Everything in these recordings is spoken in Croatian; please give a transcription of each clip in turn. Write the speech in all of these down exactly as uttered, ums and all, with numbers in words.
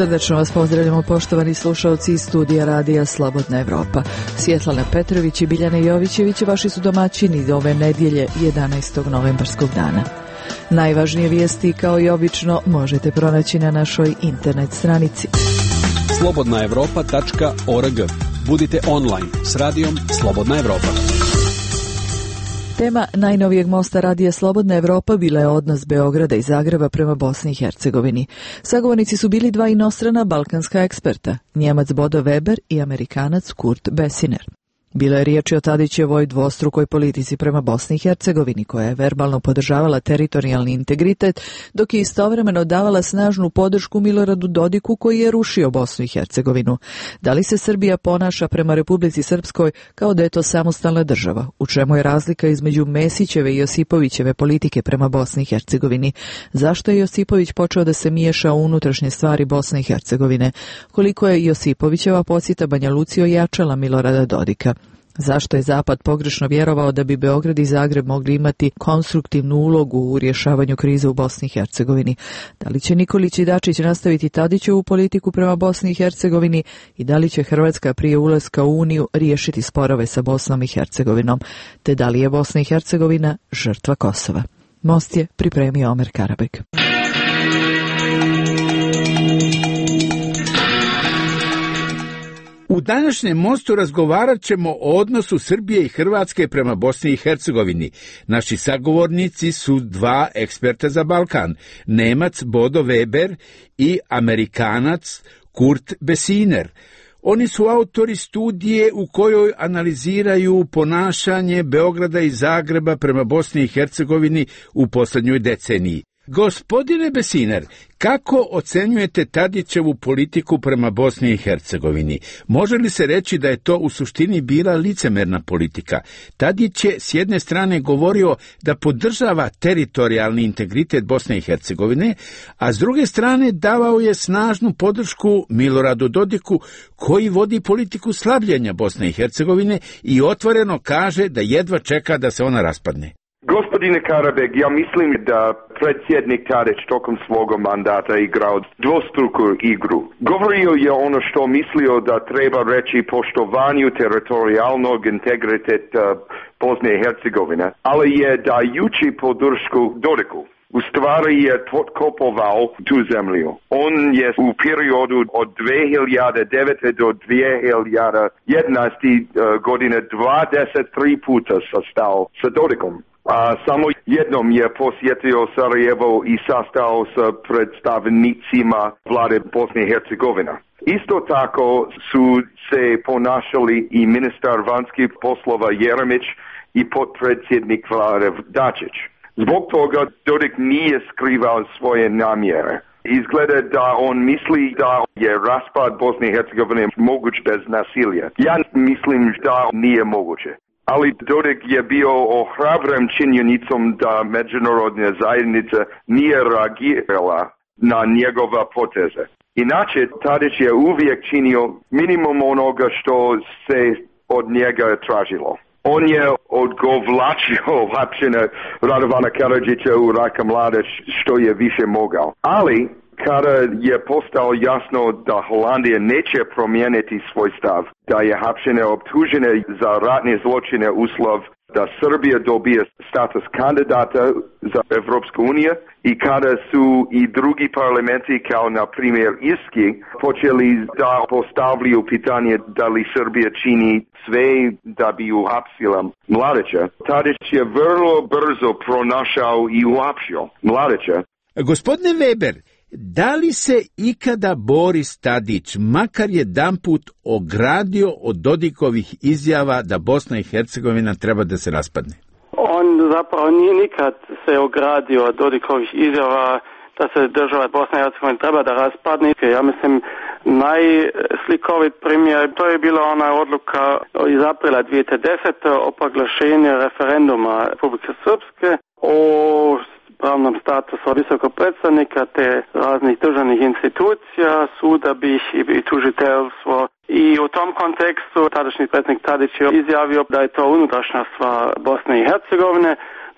Srdačno vas pozdravljamo, poštovani slušalci iz studija radija Slobodna Evropa. Svjetlana Petrović i Biljana Jovićević vaši su domaćini ove nedjelje jedanaestog novembarskog dana. Najvažnije vijesti, kao i obično, možete pronaći na našoj internet stranici slobodna evropa tačka org. Budite online s radijom Slobodna Evropa. Tema najnovijeg mosta radija Slobodna Evropa bila je odnos Beograda i Zagreba prema Bosni i Hercegovini. Sagovornici su bili dva inostrana balkanska eksperta, Njemac Bodo Weber i Amerikanac Kurt Besiner. Bilo je riječi o Tadićevoj dvostrukoj politici prema Bosni i Hercegovini, koja je verbalno podržavala teritorijalni integritet, dok je istovremeno davala snažnu podršku Miloradu Dodiku, koji je rušio Bosnu i Hercegovinu. Da li se Srbija ponaša prema Republici Srpskoj kao da je to samostalna država? U čemu je razlika između Mesićeve i Josipovićeve politike prema Bosni i Hercegovini? Zašto je Josipović počeo da se miješa u unutrašnje stvari Bosne i Hercegovine? Koliko je Josipovićeva posjeta Banja Luci ojačala Milorada Dodika? Zašto je Zapad pogrešno vjerovao da bi Beograd i Zagreb mogli imati konstruktivnu ulogu u rješavanju krize u Bosni i Hercegovini? Da li će Nikolić i Dačić nastaviti Tadićevu politiku prema Bosni i Hercegovini i da li će Hrvatska prije ulaska u Uniju riješiti sporove sa Bosnom i Hercegovinom? Te da li je Bosna i Hercegovina žrtva Kosova? Most je pripremio Omer Karabek. U današnjem mostu razgovarat ćemo o odnosu Srbije i Hrvatske prema Bosni i Hercegovini. Naši sagovornici su dva eksperta za Balkan, Nemac Bodo Weber i Amerikanac Kurt Besiner. Oni su autori studije u kojoj analiziraju ponašanje Beograda i Zagreba prema Bosni i Hercegovini u posljednjoj deceniji. Gospodine Besiner, kako ocenjujete Tadićevu politiku prema Bosni i Hercegovini? Može li se reći da je to u suštini bila licemerna politika? Tadić je s jedne strane govorio da podržava teritorijalni integritet Bosne i Hercegovine, a s druge strane davao je snažnu podršku Miloradu Dodiku, koji vodi politiku slabljenja Bosne i Hercegovine i otvoreno kaže da jedva čeka da se ona raspadne. Gospodine Karabek, ja mislim da predsjednik Tadić tokom svoga mandata igrao dvostruku igru. Govorio je ono što mislio da treba reći poštovanju teritorijalnog integriteta Bosne i Hercegovine, ali je dajući podršku Dodiku u stvari je potkopovao tu zemlju. On je u periodu od dvije hiljade devete do dvije hiljade jedanaeste godine dvadeset tri puta sastao sa Dodikom. A samo jednom je posjetio Sarajevo i sastao sa predstavnicima vlade Bosne i Hercegovina. Isto tako su se ponašali i ministar vanjskih poslova Jeremić i potpredsjednik vlade Dačić. Zbog toga Dodik nije skrivao svoje namjere. Izgleda da on misli da je raspad Bosne i Hercegovine moguć bez nasilja. Ja mislim da nije moguće. Ali Dodik je bio ohrabren činjenicom da međunarodna zajednica nije reagirala na njegova poteze. Inače, Tadić je uvijek činio minimum onoga što se od njega tražilo. On je odgovlačio hapšenje Radovana Karadžića u Rajka Mladić što je više mogao. Ali kada je postalo jasno da Holandija neće promijeniti svoj stav, da je hapšenje optužene za ratne zločine uslov da Srbija dobije status kandidata za Evropsku uniju i kada su i drugi parlamenti kao na primjer Irski počeli da postavljaju pitanje da li Srbija čini sve da bi uhapsila Mladića, Tadić je vrlo brzo pronašao i uhapsio Mladića. Gospodine Weber, da li se ikada Boris Tadić makar jedanput ogradio od Dodikovih izjava da Bosna i Hercegovina treba da se raspadne? On zapravo nije nikad se ogradio od Dodikovih izjava da se država Bosna i Hercegovina treba da raspadne. Ja mislim, najslikovit primjer, to je bila ona odluka iz aprila dvije tisuće desete o proglašenju referenduma Republike Srpske o pravnom statusu visokog predstavnika te raznih državnih institucija, suda, bih i tužiteljstvo. I u tom kontekstu tadašnji predsjednik Tadić je izjavio da je to unutrašnja stvar Bosne i Hercegovine,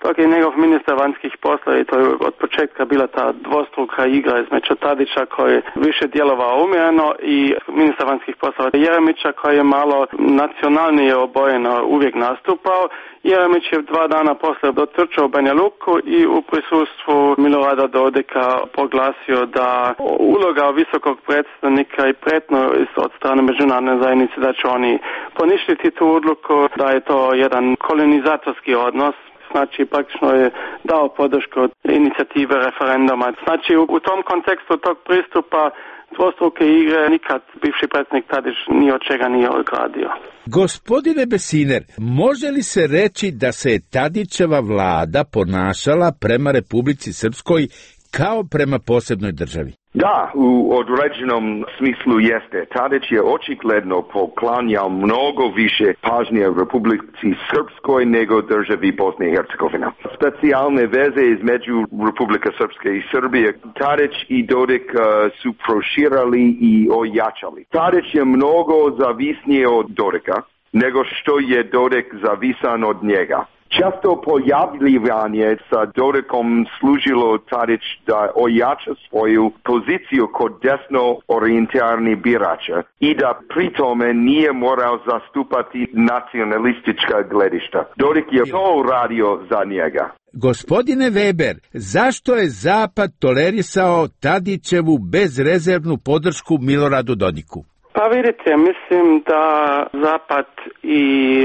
dok je njegov ministar vanjskih poslova i to je od početka bila ta dvostruka igra između Tadića koji je više djelovao umjereno i ministar vanjskih poslova Jeremića koji je malo nacionalnije obojeno uvijek nastupao. Jeremić je dva dana poslije dotrčao u Banja Luku i u prisustvu Milorada Dodika proglasio da uloga visokog predstavnika i pretno od strane međunarodne zajednice da će oni poništiti tu odluku, da je to jedan kolonizatorski odnos. Znači, praktično je dao podršku od inicijative referenduma. Znači, u, u tom kontekstu tog pristupa dvostruke igre nikad bivši predsjednik Tadić ni od čega nije ogradio. Gospodine Besiner, može li se reći da se je Tadićeva vlada ponašala prema Republici Srpskoj kao prema posebnoj državi? Da, u određenom smislu jeste. Tadić je očigledno poklanjao mnogo više pažnje Republici Srpskoj nego državi Bosne i Hercegovina. Specijalne veze između Republike Srpske i Srbije Tadić i Dodik uh, su proširali i ojačali. Tadić je mnogo zavisnije od Dodika nego što je Dodik zavisan od njega. Često pojavljivanje sa Dodikom služilo Tadić da ojača svoju poziciju kod desno orijentirani birača i da pri tome nije morao zastupati nacionalistička gledišta. Dodik je to radio za njega. Gospodine Weber, zašto je Zapad tolerisao Tadićevu bezrezervnu podršku Miloradu Dodiku? Pa vidite, mislim da Zapad i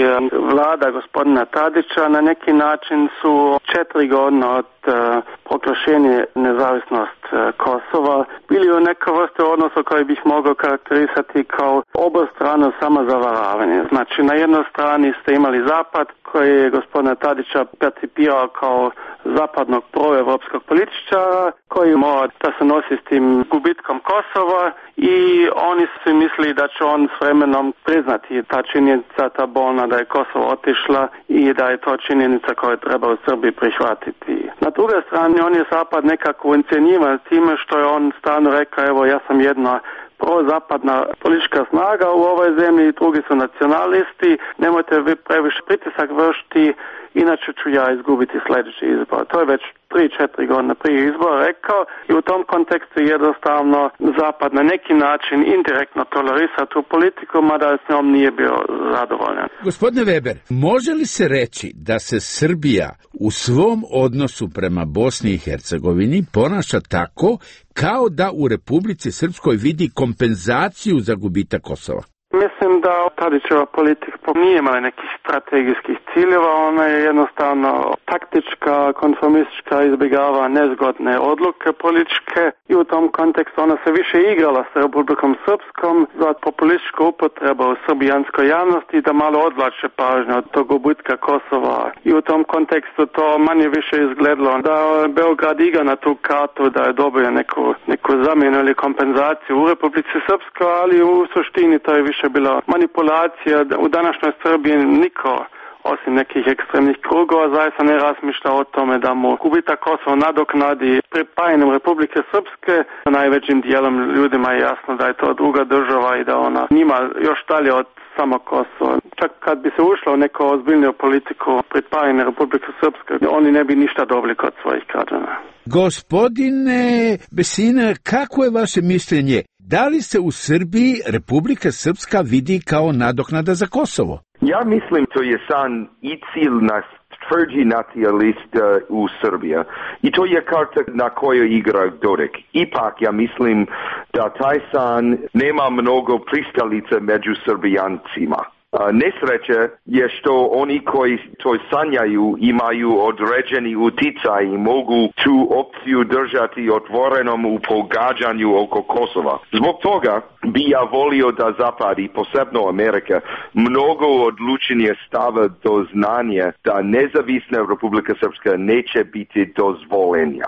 vlada gospodina Tadića na neki način su četiri godine od uh, proglašenja nezavisnost uh, Kosova bili u nekoj vrste odnosa koji bih mogao karakterisati kao obostrano samozavaravanje. Znači, na jednoj strani ste imali Zapad koji je gospodina Tadića percipirao kao zapadnog proevropskog političara koji mora da se nosi s tim gubitkom Kosova i oni su mislili da će on s vremenom priznati ta činjenica, ta bolna da je Kosovo otišla i da je to činjenica koju treba u Srbiji prihvatiti. Na druge strane on je Zapad nekako incenivan time što je on stalno rekao evo ja sam jedna prozapadna politička snaga u ovoj zemlji, drugi su nacionalisti, nemojte vi previše pritisak vršiti, inače ću ja izgubiti sljedeći izbor. To je već tri četiri godine prije izbora rekao i u tom kontekstu jednostavno Zapad na neki način indirektno tolerisa tu politiku, mada s njom nije bio zadovoljan. Gospodine Weber, može li se reći da se Srbija u svom odnosu prema Bosni i Hercegovini ponaša tako kao da u Republici Srpskoj vidi kompenzaciju za gubitak Kosova? Mislim da Tadićeva politika nije imala nekih strategijskih ciljeva, ona je jednostavno taktička, konformistička, izbjegava nezgodne odluke političke i u tom kontekstu ona se više igrala sa Republikom Srpskom za populističku upotrebu u srbijanskoj javnosti da malo odvlače pažnju od tog gubitka Kosova i u tom kontekstu to manje više izgledalo da Beograd igra na tu kartu da je dobio neku, neku zamjenu ili kompenzaciju u Republici Srpskoj, ali u suštini to je više bila manipulacija. U današnjoj Srbiji niko osim nekih ekstremnih krugova zaista ne razmišlja o tome da mu gubitak Kosova nadoknadi pripajanjem Republike Srpske. Najvećim dijelom ljudima je jasno da je to druga država i da ona njima još dalje od samo Kosovo. Čak kad bi se ušlo u neku ozbiljniju politiku pripajanja Republike Srpske, oni ne bi ništa dobili kod svojih građana. Gospodine Besiner, kako je vaše mišljenje? Da li se u Srbiji Republika Srpska vidi kao nadoknada za Kosovo? Ja mislim to je san i cilj nas tvrđi nacionalist uh, u Srbiji. I to je karta na kojoj igra Dodik. Ipak ja mislim da taj san nema mnogo pristalica među Srbijancima. Uh, nesreće je što oni koji to sanjaju imaju određeni uticaj i mogu tu opciju držati otvorenom u pogađanju oko Kosova. Zbog toga bi ja volio da Zapad i posebno Amerika mnogo odlučnije stava do znanja da nezavisna Republika Srpska neće biti dozvoljenja.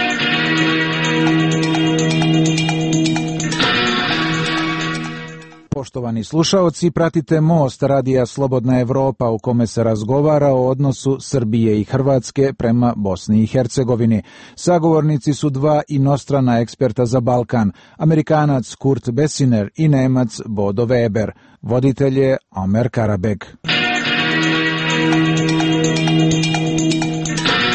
Poštovani slušaoci, pratite Most radija Slobodna Evropa u kome se razgovara o odnosu Srbije i Hrvatske prema Bosni i Hercegovini. Sagovornici su dva inostrana eksperta za Balkan, Amerikanac Kurt Besiner i Nemac Bodo Weber. Voditelj je Omer Karabek.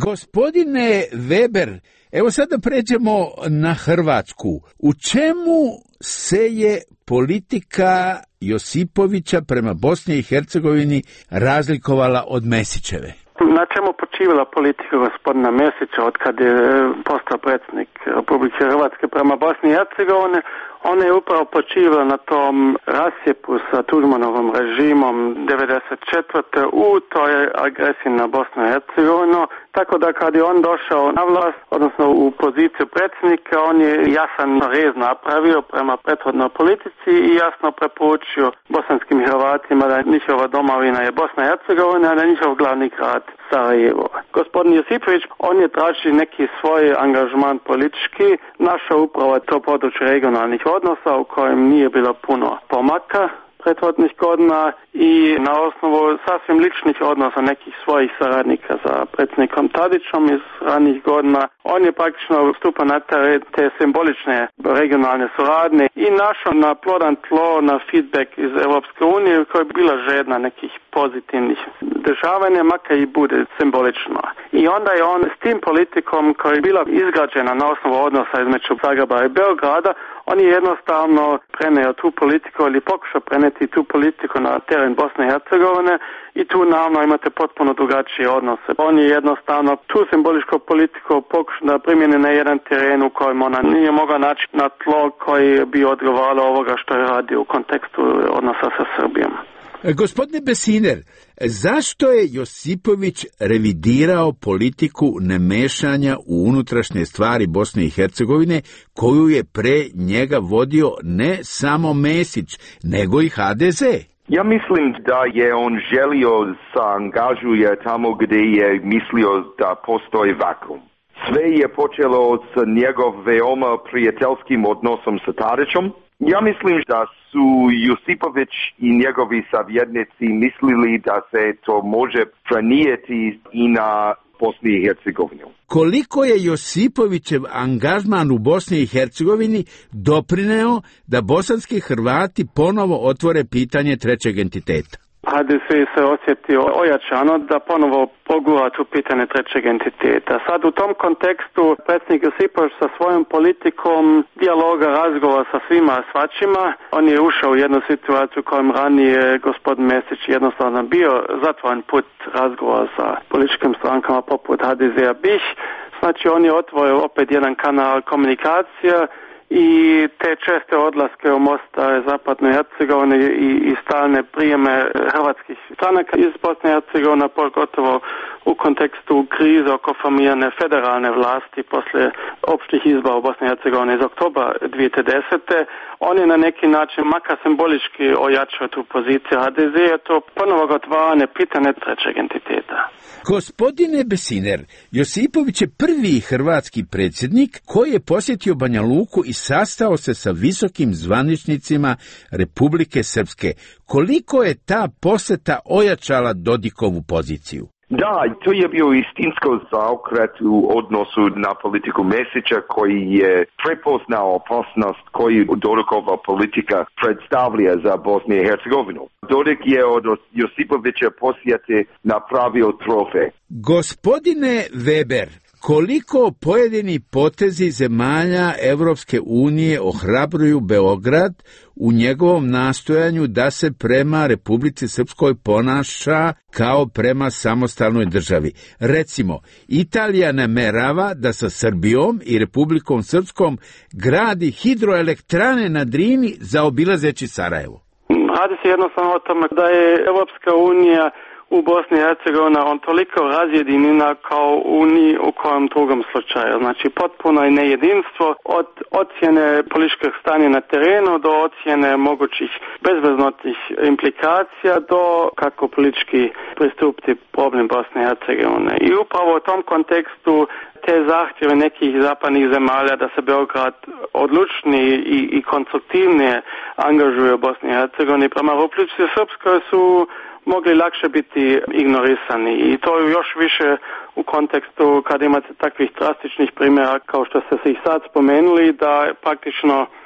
Gospodine Weber, evo sada pređemo na Hrvatsku. U čemu se je politika Josipovića prema Bosni i Hercegovini razlikovala od Mesićeve? Na čemu počivala politika gospodina Mesića od kad je postao predsjednik Republike Hrvatske prema Bosni i Hercegovine? Ona je upravo počivala na tom rasjepu sa Tuđmanovom režimom devedeset četvrte u toj agresiji na Bosnu i Hercegovinu. Tako da kad je on došao na vlast, odnosno u poziciju predsjednika, on je jasan rez napravio prema prethodnoj politici i jasno preporučio bosanskim Hrvatima da njihova domovina je Bosna i Hercegovina, a da njihov glavni grad Sarajevo. Gospodin Josipović, on je traži neki svoj angažman politički, našao upravo to područje regionalnih odnosa u kojem nije bilo puno pomaka prethodnih godina i na osnovu sasvim ličnih odnosa nekih svojih saradnika za predsjednikom Tadićom iz ranijih godina, on je praktično stupao na te, te simbolične regionalne suradnje i našao na plodan tlo, na feedback iz Europske unije koja je bila žedna nekih pozitivnih dešavanja, makar i bude simbolično. I onda je on s tim politikom koja je bila izgrađena na osnovu odnosa između Zagreba i Beograda, on je jednostavno preneo tu politiku ili pokušao preneti tu politiku na teren Bosne i Hercegovine i tu naravno imate potpuno drugačije odnose. On je jednostavno tu simboličku politiku pokušao da primjeni na jedan teren u kojem ona nije mogla naći na tlo koji bi odgovaralo ovoga što je radio u kontekstu odnosa sa Srbijom. Gospodine Besiner, zašto je Josipović revidirao politiku nemešanja u unutrašnje stvari Bosne i Hercegovine, koju je pre njega vodio ne samo Mesić, nego i ha de ze? Ja mislim da je on želio se angažuje tamo gdje je mislio da postoji vakuum. Sve je počelo s njegov veoma prijateljskim odnosom sa Tadićom. Ja mislim da su Josipović i njegovi savjetnici mislili da se to može prenijeti i na Bosni i Hercegovinu. Koliko je Josipovićev angažman u Bosni i Hercegovini doprineo da bosanski Hrvati ponovo otvore pitanje trećeg entiteta? ha de ze se osjetio ojačano da ponovo pogura tu pitanje trećeg entiteta. Sad u tom kontekstu predsjednik Josipović sa svojom politikom dijaloga, razgovora sa svima svačima, on je ušao u jednu situaciju u kojem ranije gospodin Mesić jednostavno bio zatvoren put razgovora sa političkim strankama poput ha de zea BiH. Znači on je otvorio opet jedan kanal komunikacija i te česte odlaske u Mostar, Zapadnoj Hercegovini i, i stalne prijeme hrvatskih stranaka iz Bosne i Hercegovine, pogotovo u kontekstu krize oko formirane federalne vlasti poslije opštih izbora u Bosni i Hercegovini iz oktobra dvije tisuće desete. On je na neki način, makar simbolički, ojačao tu poziciju ha de ze, to ponovo otvaranje pitanje trećeg entiteta. Gospodine Besiner, Josipović je prvi hrvatski predsjednik koji je posjetio Banja Luku i sastao se sa visokim zvaničnicima Republike Srpske. Koliko je ta posjeta ojačala Dodikovu poziciju? Da, to je bio istinsko zaokret u odnosu na politiku Mesića koji je prepoznao opasnost koju Dodikova politika predstavlja za Bosnu i Hercegovinu. Dodik je od Josipovića posjete napravio trofej. Gospodine Weber, koliko pojedini potezi zemalja Evropske unije ohrabruju Beograd u njegovom nastojanju da se prema Republici Srpskoj ponaša kao prema samostalnoj državi. Recimo, Italija namerava da sa Srbijom i Republikom Srpskom gradi hidroelektrane na Drini zaobilazeći Sarajevo. Radi se jednostavno o tome da je Evropska unija u Bosni i Hercegovini on toliko razjedinjena kao u ni u kojem drugom slučaju. Znači potpuno je nejedinstvo od ocjene političkog stanja na terenu do ocjene mogućih bezveznotnih implikacija do kako politički pristupiti problem Bosne i Hercegovine. I upravo u tom kontekstu te zahtjeve nekih zapadnih zemalja da se Beograd odlučniji i, i konstruktivnije angažuje u Bosni i Hercegovini prema Republici Srpskoj su mogli lakše biti ignorisani i to je još više u kontekstu kad imate takvih drastičnih primjera kao što ste se ih sad spomenuli, da praktično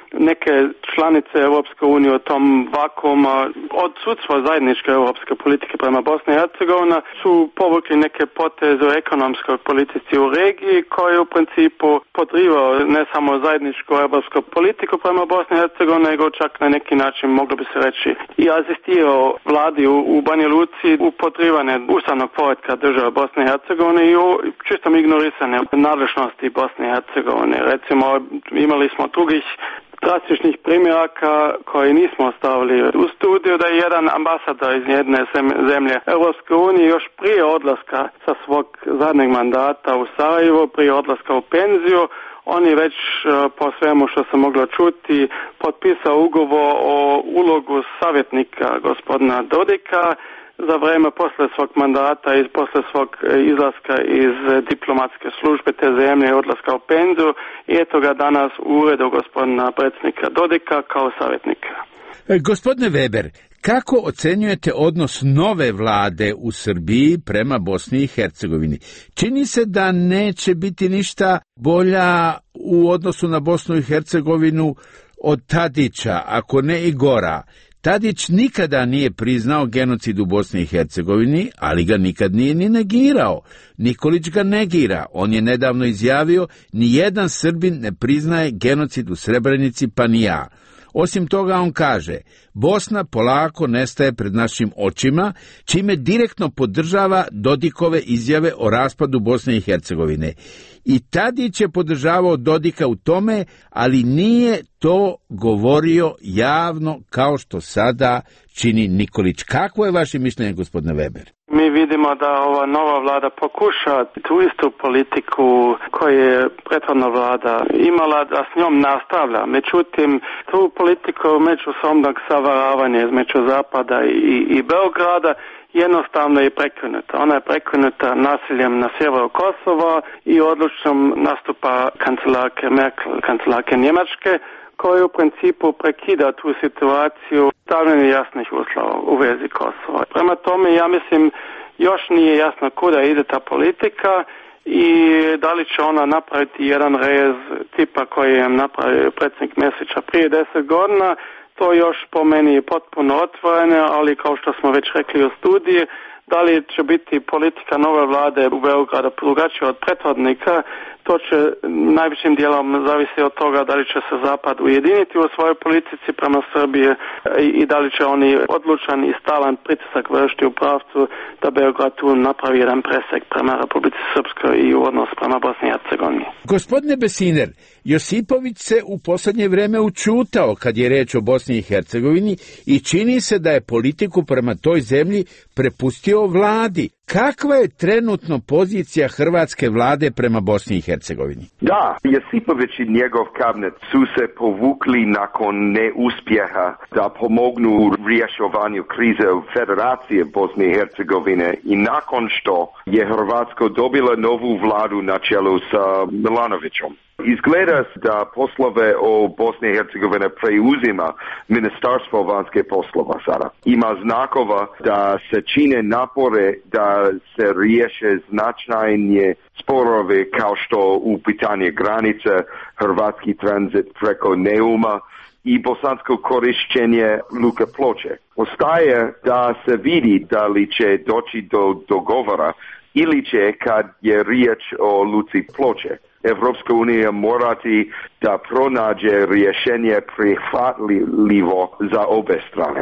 neke članice Europske unije o tom vakuuma odsudstva zajedničke europske politike prema Bosni i Hercegovini su povukli neke poteze u ekonomskoj politici u regiji koji u principu podrivao ne samo zajedničku europsku politiku prema Bosni i Hercegovini, nego čak na neki način moglo bi se reći i asistirao vladi u, u Banja Luci u podrivanje ustavnog poretka države Bosne i Hercegovine i u čistom ignorisanje nadležnosti Bosne i Hercegovine. Recimo, imali smo drugih drastičnih primjeraka koji nismo ostavili u studiju, da je jedan ambasador iz jedne zemlje Europske unije još prije odlaska sa svog zadnjeg mandata u Sarajevo, prije odlaska u penziju, on je već po svemu što se moglo čuti potpisao ugovor o ulogu savjetnika gospodina Dodika za vrijeme posle svog mandata i posle svog izlaska iz diplomatske službe te zemlje i odlaska u penziju i eto ga danas u uredu gospodina predsjednika Dodika kao savjetnika. Gospodine Weber, kako ocenjujete odnos nove vlade u Srbiji prema Bosni i Hercegovini? Čini se da neće biti ništa bolja u odnosu na Bosnu i Hercegovinu od Tadića, ako ne i gora. Tadić nikada nije priznao genocid u Bosni i Hercegovini, ali ga nikad nije ni negirao. Nikolić ga negira. On je nedavno izjavio, nijedan Srbin ne priznaje genocid u Srebrenici, pa ni ja. Osim toga on kaže, Bosna polako nestaje pred našim očima, čime direktno podržava Dodikove izjave o raspadu Bosne i Hercegovine. I Tadić je podržavao Dodika u tome, ali nije to govorio javno kao što sada čini Nikolić. Kakvo je vaše mišljenje, gospodine Weber? Mi vidimo da ova nova vlada pokuša tu istu politiku koju je prethodna vlada imala, da s njom nastavlja. Međutim, tu politiku međusobnog savaravanja između Zapada i, i Beograda jednostavno je prekinuta. Ona je prekinuta nasiljem na sjeveru Kosova i odlučnom nastupa kancelarke Merkel, kancelarke Njemačke, koji u principu prekida tu situaciju stavljanje jasnih uslova u vezi Kosova. Prema tome, ja mislim, još nije jasno kuda ide ta politika i da li će ona napraviti jedan rez tipa koji je napravio predsjednik Mesića prije deset godina. To još po meni je potpuno otvoreno, ali kao što smo već rekli u studiji, da li će biti politika nove vlade u Beogradu drugačija od prethodnika, to će najvećim dijelom zavisi od toga da li će se Zapad ujediniti u svojoj politici prema Srbije i da li će oni odlučan i stalan pritisak vršiti u pravcu da Beograd tu napravi jedan presek prema Republici Srpskoj i u odnos prema Bosni i Hercegovini. Gospodine Besiner, Josipović se u posljednje vrijeme učutao kad je reč o Bosni i Hercegovini i čini se da je politiku prema toj zemlji prepustio vladi. Kakva je trenutno pozicija hrvatske vlade prema Bosni i Hercegovini? Da, Josipović i njegov kabinet su se povukli nakon neuspjeha da pomognu u rješavanju krize u Federaciji Bosne i Hercegovine i nakon što je Hrvatska dobila novu vladu na čelu sa Milanovićem. Izgleda da poslove o Bosni i Hercegovine preuzima Ministarstvo vanjskih poslova sada. Ima znakova da se čine napore da se riješe značajnije sporove kao što u pitanje granice, hrvatski tranzit preko Neuma i bosansko korišćenje Luke Ploče. Ostaje da se vidi da li će doći do dogovora ili će, kad je riječ o Luci Ploče, Evropska unija morati da pronađe rješenje prihvatljivo za obe strane.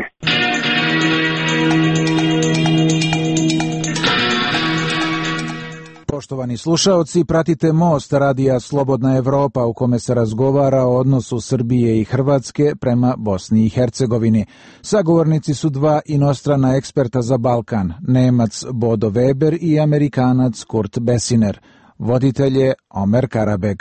Poštovani slušaoci, pratite Most radija Slobodna Evropa u kome se razgovara o odnosu Srbije i Hrvatske prema Bosni i Hercegovini. Sagovornici su dva inostrana eksperta za Balkan, Nemac Bodo Weber i Amerikanac Kurt Besiner. Voditelj je Omer Karabeg.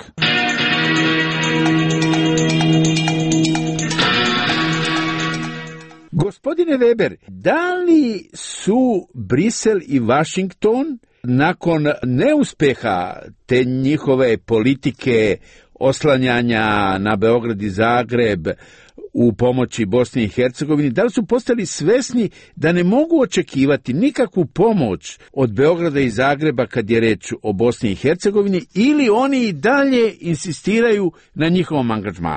Gospodine Weber, da li su Brisel i Washington nakon neuspeha te njihove politike oslanjanja na Beograd i Zagreb u pomoći Bosni i Hercegovini, da li su postali svesni da ne mogu očekivati nikakvu pomoć od Beograda i Zagreba kad je reč o Bosni i Hercegovini, ili oni i dalje insistiraju na njihovom angažmanu?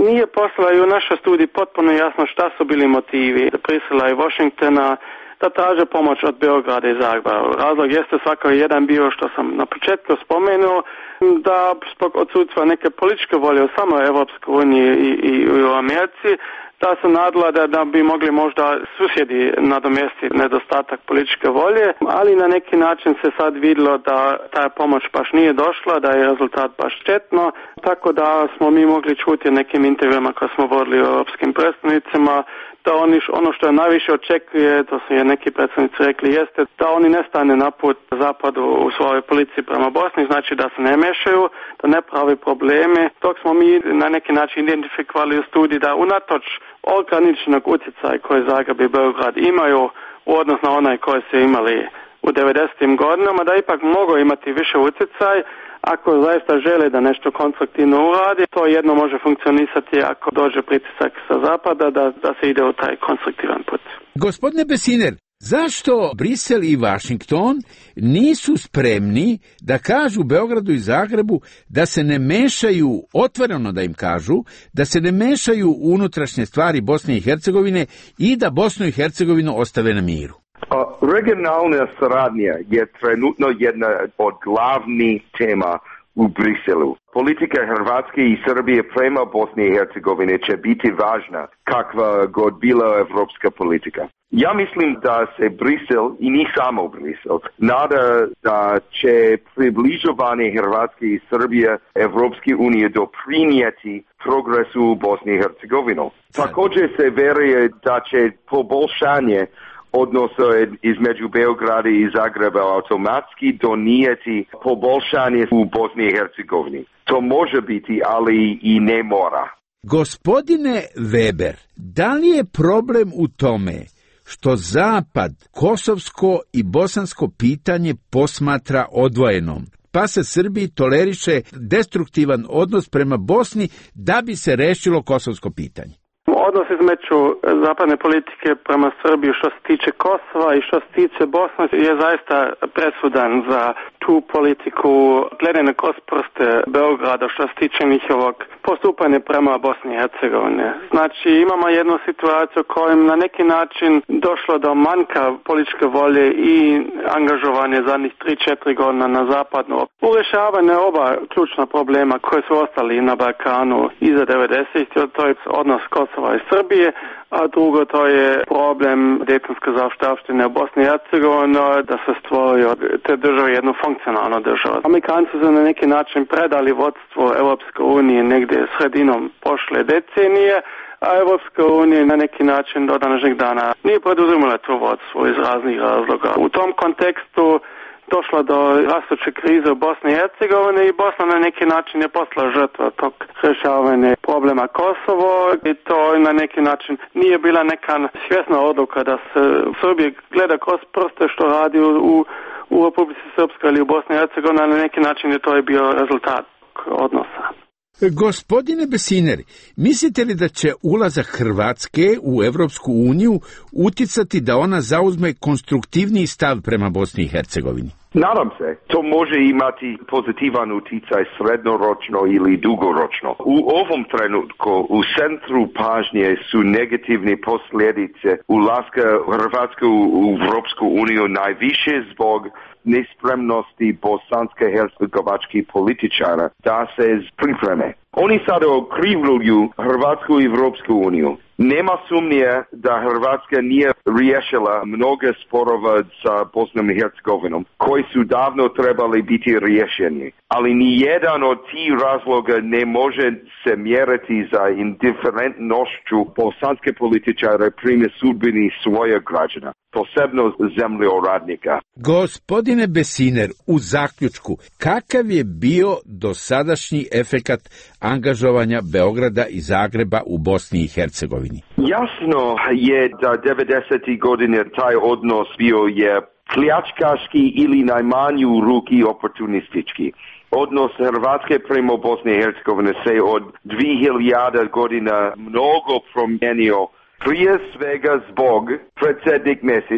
nije poslala i u našoj studiji potpuno jasno šta su bili motivi Brisela i Washingtona da traže pomoć od Beograda i Zagreba. Razlog jeste svakako jedan bio što sam na početku spomenuo, da zbog odsudstva neke političke volje u samoj Evropskoj uniji i, i u Americi, da se nadala da, da bi mogli možda susjedi nadomjestiti nedostatak političke volje, ali na neki način se sad vidjelo da ta pomoć baš nije došla, da je rezultat baš štetno, tako da smo mi mogli čuti nekim intervjuama kad smo vodili o europskim predstavnicima, da oni, ono što je najviše očekuje, to su je neki predstavnici rekli, jeste da oni ne stane na put zapadu u svojoj policiji prema Bosni, znači da se ne mešaju, da ne pravi probleme. Dok smo mi na neki način identifikovali u studiji da unatoč ograničenog utjecaja koje Zagreb i Beograd imaju u odnos na onaj koje su imali u devedesetim godinama, da ipak mogu imati više utjecaj ako zaista žele da nešto konstruktivno uradi. To jedno može funkcionisati ako dođe pritisak sa zapada da, da se ide u taj konstruktivan put. Gospodine Besiner, zašto Brisel i Washington nisu spremni da kažu Beogradu i Zagrebu da se ne mešaju, otvoreno da im kažu, da se ne mešaju u unutrašnje stvari Bosne i Hercegovine i da Bosnu i Hercegovinu ostave na miru? Regionalna saradnja je trenutno jedna od glavnih tema u Briselu. Politika Hrvatske i Srbije prema Bosni i Hercegovine će biti važna, kakva god bila evropska politika. Ja mislim da se Brisel, i ni samo Brisel, nada da će približavanje Hrvatske i Srbije Evropske unije doprinijeti progresu u Bosni i Hercegovini. Također se vjeruje da će poboljšanje odnosa između Beograda i Zagreba automatski donijeti poboljšanje u Bosni i Hercegovini. To može biti, ali i ne mora. Gospodine Weber, da li je problem u tome što Zapad kosovsko i bosansko pitanje posmatra odvojenom, pa se Srbiji toleriše destruktivan odnos prema Bosni da bi se rešilo kosovsko pitanje? Odnos između zapadne politike prema Srbiji što se tiče Kosova i što se tiče Bosne je zaista presudan za tu politiku gledane kroz prste Beograda što se tiče njihovog postupanja prema Bosni i Hercegovine. Znači imamo jednu situaciju kojem na neki način došlo do manjka političke volje i angažovanje zadnjih tri četiri godina na zapadu. U rješavanju oba ključna problema koje su ostali na Balkanu iza devedesetih, to je odnos Kosova i Srbije, a drugo to je problem detinske zaostavštine u Bosni i Hercegovini, da se stvori od te države jednu funkcionalnu državu. Amerikanci su na neki način predali vodstvo Europske unije negdje sredinom prošle decenije, a Europska unija na neki način do današnjeg dana nije preduzimala to vodstvo iz raznih razloga. U tom kontekstu došla do rastuće krize u Bosni i Hercegovini i Bosna na neki način je postala žrtva tog rješavanja problema Kosovo i to na neki način nije bila neka svjesna odluka da se Srbije gleda kroz prste što radi u, u, u Republici Srpskoj ili u Bosni i Hercegovini, na neki način je to je bio rezultat odnosa. Gospodine Besiner, mislite li da će ulazak Hrvatske u Evropsku uniju uticati da ona zauzme konstruktivniji stav prema Bosni i Hercegovini? Nadam se. To može imati pozitivan utjecaj srednoročno ili dugoročno. U ovom trenutku u centru pažnje su negativne posljedice ulaska Hrvatske u Evropsku uniju najviše zbog nespremnosti bosanske hercegovačkih političara da se pripreme. Oni sada okrivljuju Hrvatsku i Evropsku uniju. Nema sumnje da Hrvatska nije riješila mnoge sporova sa Bosnom i Hercegovinom koji su davno trebali biti riješeni. Ali ni jedan od tih razloga ne može se mjeriti za indiferentnošću bosanske političare prime sudbini svoje građana, posebno zemljoradnika. Gospodine Besiner, u zaključku, kakav je bio dosadašnji efekat angažovanja Beograda i Zagreba u Bosni i Hercegovini? Jasno je da devedesetih godine taj odnos bio je pljačkaški ili najmanju ruki oportunistički. Odnos Hrvatske prema Bosni i Hercegovine se od dvije hiljade godina mnogo promijenio, prije svega zbog predsjednik Mesić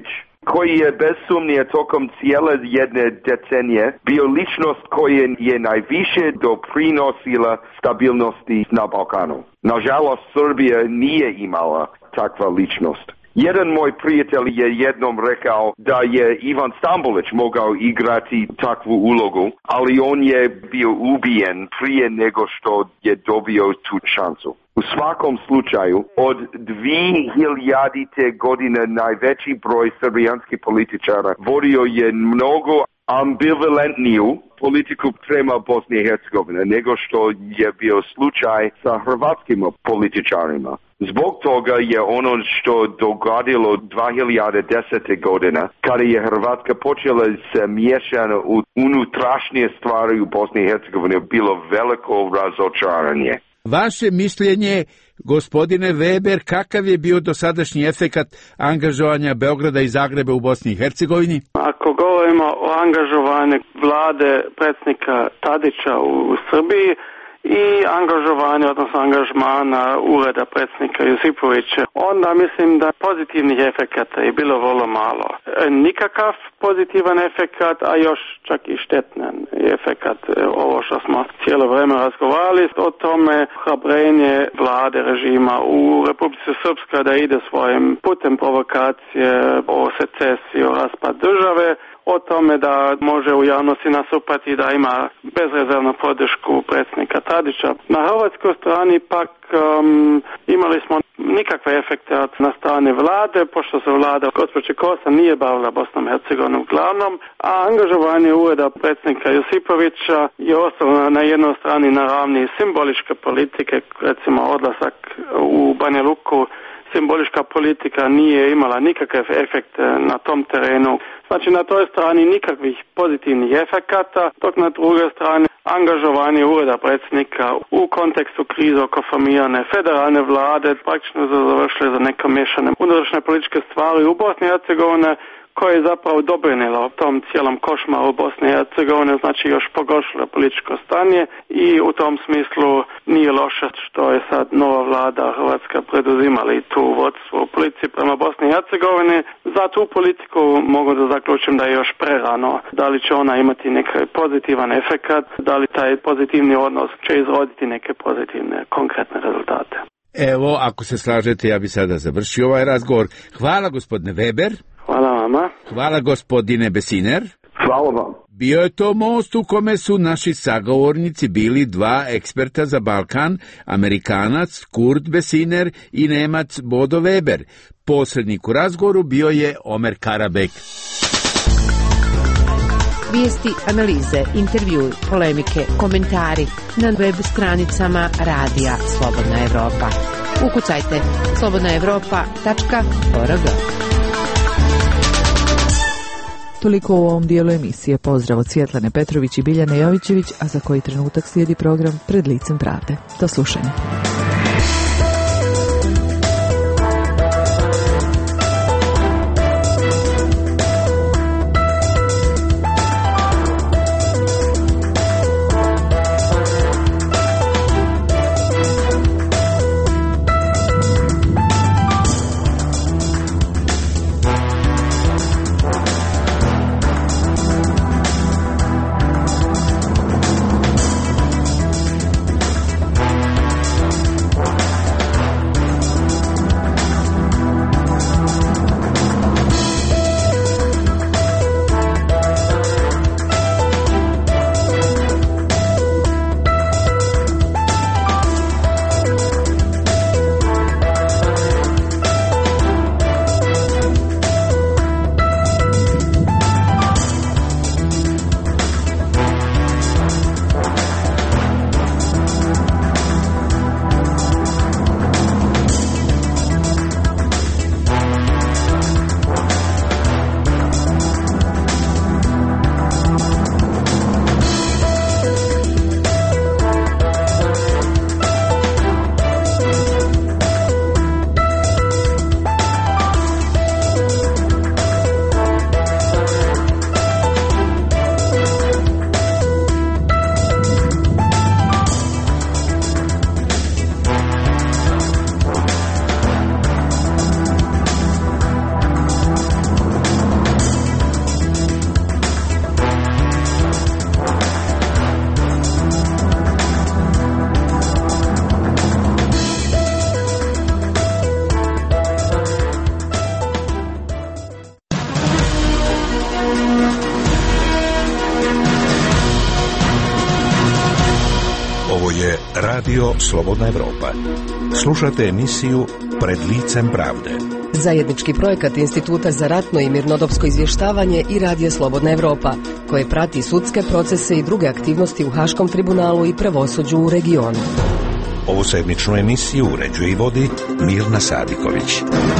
koji je bez sumnje tokom cijele jedne decenije bio ličnost koja je najviše doprinosila stabilnosti na Balkanu. Nažalost, Srbija nije imala takva ličnost. Jedan moj prijatelj je jednom rekao da je Ivan Stambolić mogao igrati takvu ulogu, ali on je bio ubijen prije nego što je dobio tu šansu. U svakom slučaju, od dvije hiljadite godine najveći broj srbijanskih političara vodio je mnogo ambivalentniju politiku prema Bosni i Hercegovini nego što je bio slučaj sa hrvatskim političarima. Zbog toga je ono što dogodilo dvije hiljade desete godine, kada je Hrvatska počela se miješati u unutrašnje stvari u Bosni i Hercegovini, bilo veliko razočaranje. Vaše mišljenje, gospodine Weber, kakav je bio dosadašnji efekat angažovanja Beograda i Zagreba u Bosni i Hercegovini? Ako govorimo o angažovanju vlade predsjednika Tadića u Srbiji i angažovanje, odnosno angažmana ureda predsjednika Josipovića, onda mislim da pozitivnih efekata je bilo vrlo malo. Nikakav pozitivan efekat, a još čak i štetan efekat, ovo što smo cijelo vrijeme razgovarali, o tome hrabrenje vlade režima u Republici Srpska da ide svojim putem provokacije o secesiji, o raspad države, o tome da može u javnosti nastupati da ima bezrezervnu podršku predsjednika Tadića. Na hrvatskoj strani pak um, imali smo nikakve efekte na strani vlade, pošto se vlada gospođe Kosa nije bavila Bosnom i Hercegovinom uglavnom, a angažovanje ureda predsjednika Josipovića je ostalo na jednoj strani na ravni simboličke politike, recimo odlasak u Banja Luku. Simbolička politika nije imala nikakav efekt na tom terenu. Znači na toj strani nikakvih pozitivnih efekata, dok na drugoj strani angažovanje ureda predsjednika u kontekstu krize oko formirane federalne vlade praktično završile za neke miješane unutrašnje političke stvari u Bosni i Hercegovini, koje je zapravo doprinijelo u tom cijelom košmaru Bosne i Hercegovine, znači još pogoršilo političko stanje i u tom smislu nije loše što je sad nova vlada Hrvatska preduzimali tu vodstvo u politici prema Bosni i Hercegovini. Za tu politiku mogu da zaključim da je još prerano. Da li će ona imati neki pozitivan efekat, da li taj pozitivni odnos će izroditi neke pozitivne konkretne rezultate. Evo, ako se slažete, ja bi sada završio ovaj razgovor. Hvala gospodine Weber. Hvala vama. Hvala gospodine Besiner. Hvala vam. Bio je to most u kome su naši sagovornici bili dva eksperta za Balkan, Amerikanac Kurt Besiner i Nemac Bodo Weber. Posrednik u razgovoru bio je Omer Karabek. Vijesti, analize, intervjui, polemike, komentari na web stranicama Radija Slobodna Evropa. Ukucajte slobodna evropa tačka org. Toliko u ovom dijelu emisije. Pozdrav od Svjetlane Petrović i Biljane Jovićević, a za koji trenutak slijedi program Pred licem pravde. Do slušanja. Radio Slobodna Evropa. Slušate emisiju Pred licem pravde. Zajednički projekat Instituta za ratno i mirnodopsko izvještavanje i Radija Slobodna Evropa, koje prati sudske procese i druge aktivnosti u Haškom tribunalu i pravosuđu u regionu. Ovu sedmičnu emisiju uređuje i vodi Mirna Sadiković.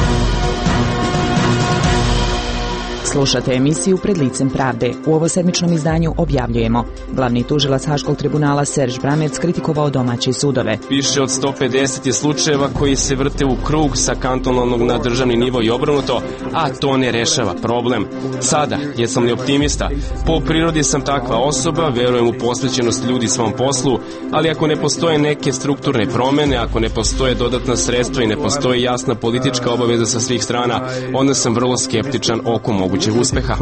Slušate emisiju Pred licem pravde. U ovosedmičnom izdanju objavljujemo: glavni tužilac Haškog tribunala Serž Bramerc kritikovao domaće sudove. Više od sto pedeset je slučajeva koji se vrte u krug sa kantonalnog na državni nivo i obrnuto, a to ne rešava problem. Sada, jesam li optimista? Po prirodi sam takva osoba, verujem u posvećenost ljudi svom poslu, ali ako ne postoje neke strukturne promene, ako ne postoje dodatna sredstva i ne postoji jasna politička obaveza sa svih strana, onda sam vrlo skeptičan oko mogućeg uspeha.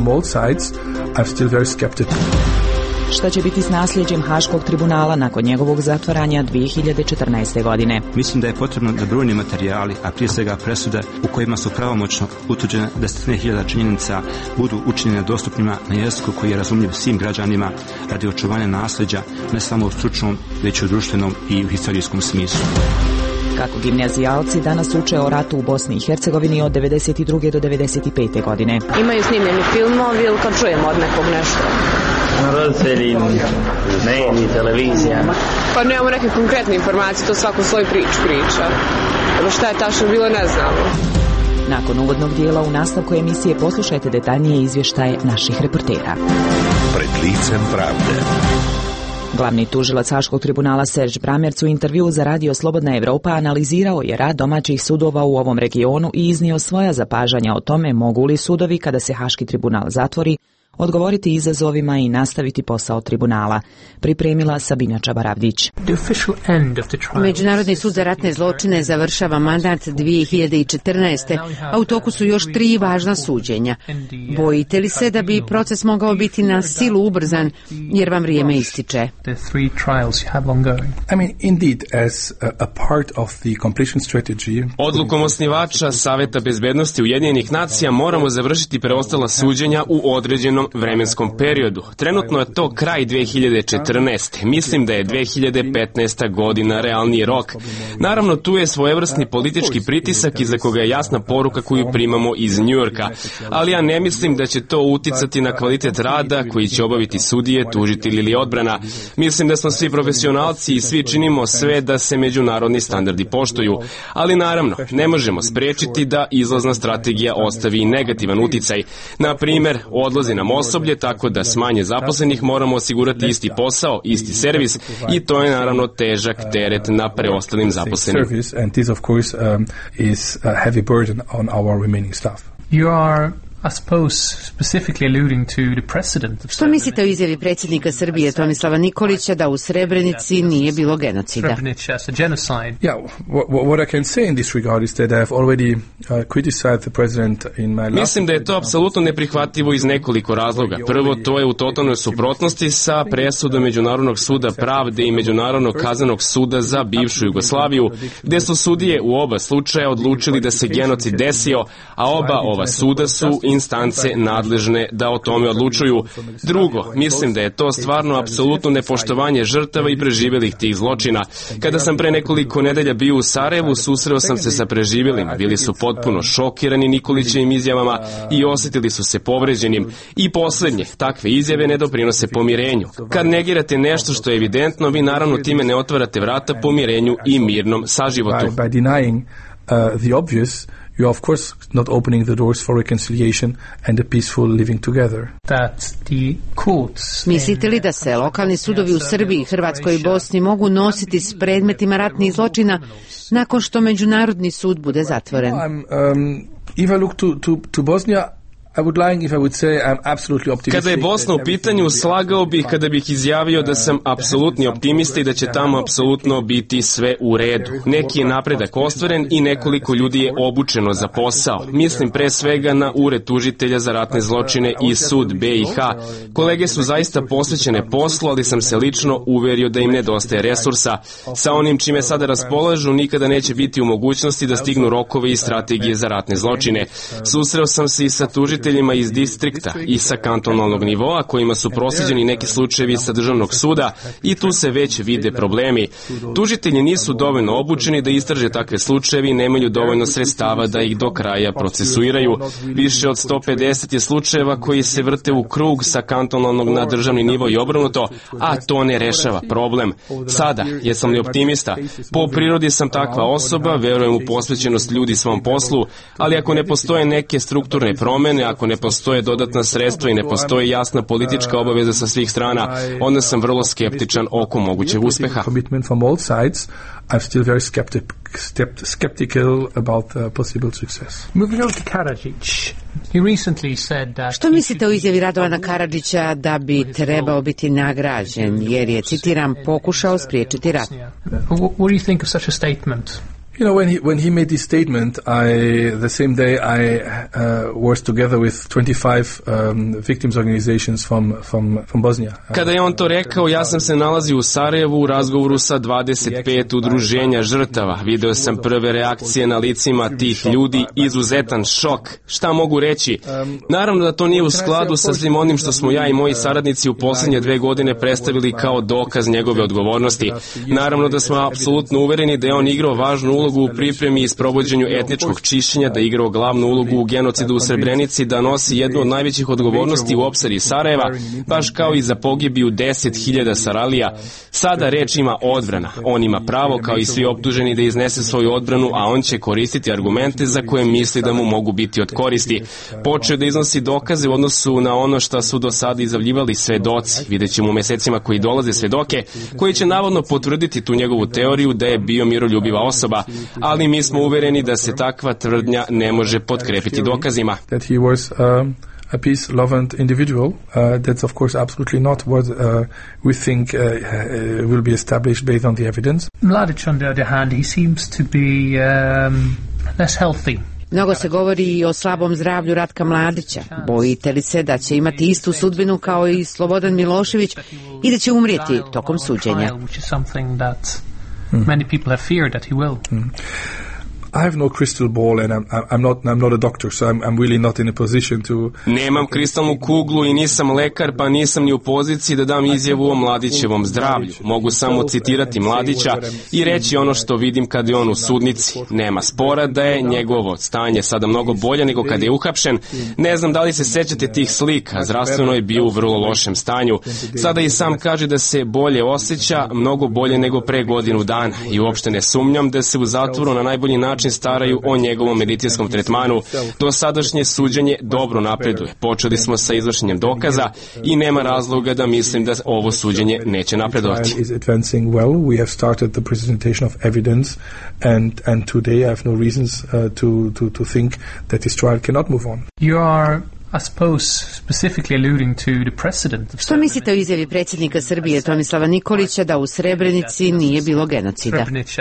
Šta će biti s nasljeđem Haškog tribunala nakon njegovog zatvaranja dvije hiljade četrnaeste. godine? Mislim da je potrebno da brojni materijali, a prije svega presude u kojima su pravomoćno utvrđene desetine hiljada činjenica, budu učinjene dostupnima na jeziku koji je razumljiv svim građanima radi očuvanja nasljeđa, ne samo u stručnom, već i u društvenom i u historijskom smislu. Kako gimnazijalci danas uče o ratu u Bosni i Hercegovini od devedeset druge do devedeset pete. godine. Imaju snimljeni filmovi ili kad čujemo od nekog nešto? Roditelji, mediji, televizija. Pa nemamo neke konkretne informacije, to svako svoju priču priča. Ono šta je tačno bilo ne znamo. Nakon uvodnog dijela u nastavku emisije poslušajte detaljnije izvještaje naših reportera. Pred licem pravde. Glavni tužilac Haškog tribunala Serž Bramerc u intervjuu za Radio Slobodna Evropa analizirao je rad domaćih sudova u ovom regionu i iznio svoja zapažanja o tome mogu li sudovi, kada se Haški tribunal zatvori, odgovoriti izazovima i nastaviti posao tribunala. Pripremila Sabina Čabaravdić. Međunarodni sud za ratne zločine završava mandat dvije hiljade četrnaeste. a u toku su još tri važna suđenja. Bojite li se da bi proces mogao biti na silu ubrzan jer vam vrijeme ističe? Odlukom osnivača Saveta bezbednosti Ujedinjenih nacija moramo završiti preostala suđenja u određenom vremenskom periodu. Trenutno je to kraj dvije hiljade četrnaeste. Mislim da je dvije hiljade petnaesta. godina realniji rok. Naravno, tu je svojevrsni politički pritisak iza koga je jasna poruka koju primamo iz Njujorka, ali ja ne mislim da će to uticati na kvalitet rada koji će obaviti sudije, tužitelji ili odbrana. Mislim da smo svi profesionalci i svi činimo sve da se međunarodni standardi poštuju, ali naravno, ne možemo sprečiti da izlazna strategija ostavi negativan uticaj. Na primjer, odlazi nam osoblje, tako da s manje zaposlenih moramo osigurati isti posao, isti servis i to je naravno težak teret na preostalim zaposlenim. Što mislite o izjavi predsjednika Srbije Tomislava Nikolića da u Srebrenici nije bilo genocida? Mislim da je to apsolutno neprihvatljivo iz nekoliko razloga. Prvo, to je u totalnoj suprotnosti sa presudom Međunarodnog suda pravde i Međunarodnog kaznenog suda za bivšu Jugoslaviju, gde su sudije u oba slučaja odlučili da se genocid desio, a oba ova suda su instance nadležne da o tome odlučuju. Drugo, mislim da je to stvarno apsolutno nepoštovanje žrtava i preživjelih tih zločina. Kada sam pre nekoliko nedelja bio u Sarajevu, susreo sam se sa preživjelima. Bili su potpuno šokirani Nikolićevim izjavama i osjetili su se povređenim. I posljednje, takve izjave ne doprinose pomirenju. Kad negirate nešto što je evidentno, vi naravno time ne otvarate vrata pomirenju i mirnom saživotu. By denying uh, the obvious, you are of course not opening the doors for reconciliation and a peaceful living together. Mislite li da se lokalni sudovi u Srbiji, Hrvatskoj i Bosni mogu nositi s predmetima ratnih zločina nakon što Međunarodni sud bude zatvoren? Um, if I look to, to, to Bosnia, Kada je Bosna u pitanju, slagao bih kada bih izjavio da sam apsolutni optimista i da će tamo apsolutno biti sve u redu. Neki je napredak ostvaren i nekoliko ljudi je obučeno za posao. Mislim pre svega na Ured tužitelja za ratne zločine i sud B i H. Kolege su zaista posvećene poslu, ali sam se lično uverio da im nedostaje resursa. Sa onim čime sada raspolažu nikada neće biti u mogućnosti da stignu rokove i strategije za ratne zločine. Susreo sam se i sa tužiteljima tužiteljima iz distrikta i sa kantonalnog nivoa kojima su proslijeđeni neki slučajevi sa državnog suda i tu se već vide problemi. Tužitelji nisu dovoljno obučeni da istraže takve slučajevi i nemaju dovoljno sredstava da ih do kraja procesuiraju. Više od sto pedeset je slučajeva koji se vrte u krug sa kantonalnog na državni nivo i obrnuto, a to ne rešava problem. Sada, jesam li optimista? Po prirodi sam takva osoba, verujem u posvećenost ljudi svom poslu, ali ako ne postoje neke strukturne promene, ako ne postoje dodatna sredstva i ne postoji jasna politička obaveza sa svih strana, onda sam vrlo skeptičan oko mogućeg uspeha. I'm still very skeptic, skeptical about uh, possible success. Moving on to Karadzic. He recently said that... Što mislite o izjavi Radovana Karadžića da bi trebao biti nagrađen, jer je, citiram, pokušao spriječiti rat? What do you think of such a statement? You know, when he when he made this statement, I the same day I uh, was together with twenty-five um, victims organizations from from from Bosnia. Kada je on to rekao, ja sam se nalazio u Sarajevu u razgovoru sa dvadeset pet udruženja žrtava. Video sam prve reakcije na licima tih ljudi, izuzetan šok. Šta mogu reći? Naravno da to nije u skladu sa svim onim što smo ja i moji saradnici u posljednje dve godine predstavili kao dokaz njegove odgovornosti. Naravno da smo apsolutno uvereni da je on igrao važnu ulogu u pripremi i sprovođenju etničkog čišćenja, da je igrao glavnu ulogu u genocidu u Srebrenici, da nosi jednu od najvećih odgovornosti u opsadi Sarajeva, baš kao i za pogibiju deset hiljada Saralija. Sada reč ima odbrana. On ima pravo, kao i svi optuženi, da iznese svoju odbranu, a on će koristiti argumente za koje misli da mu mogu biti od koristi. Počeo da iznosi dokaze u odnosu na ono što su do sada izjavljivali svedoci. Vidjet ćemo u mesecima koji dolaze svedoke, koji će navodno potvrditi tu njegovu teoriju da je bio miroljubiva osoba, ali mi smo uvereni da se takva tvrdnja ne može potkrepiti dokazima. That he was um, a peace-loving individual. Uh, that's of course absolutely not what uh, we think uh, uh, will be established based on the evidence. Mladić, on the other hand, he seems to be um, less healthy. Mnogo se govori i o slabom zdravlju Ratka Mladića. Bojite li se da će imati istu sudbinu kao i Slobodan Milošević i da će umrijeti tokom suđenja? Many people have feared that he will. Mm. I have no crystal ball and I'm, I'm not I'm not a doctor, so I'm, I'm really not in a position to... Nemam kristalnu kuglu i nisam lekar, pa nisam ni u poziciji da dam izjavu o Mladićevom zdravlju. Mogu samo citirati Mladića i reći ono što vidim kad je on u sudnici. Nema spora da je njegovo stanje sada mnogo bolje nego kad je uhapšen. Ne znam da li se sećate tih slika, zdravstveno je bio u vrlo lošem stanju. Sada i sam kaže da se bolje osjeća, mnogo bolje nego pre godinu dana i uopšte ne sumnjam da se u zatvoru na najbolji način staraju o njegovom medicinskom tretmanu. Do sadašnje suđenje dobro napreduje. Počeli smo sa izvršenjem dokaza i nema razloga da mislim da ovo suđenje neće napredovati. We have started the presentation of evidence and and today I have no reasons uh, to to to think that this trial cannot move on. You are I suppose specifically alluding to the precedent. Što mislite o izjavi predsjednika Srbije Tomislava Nikolića da u Srebrenici nije bilo genocida?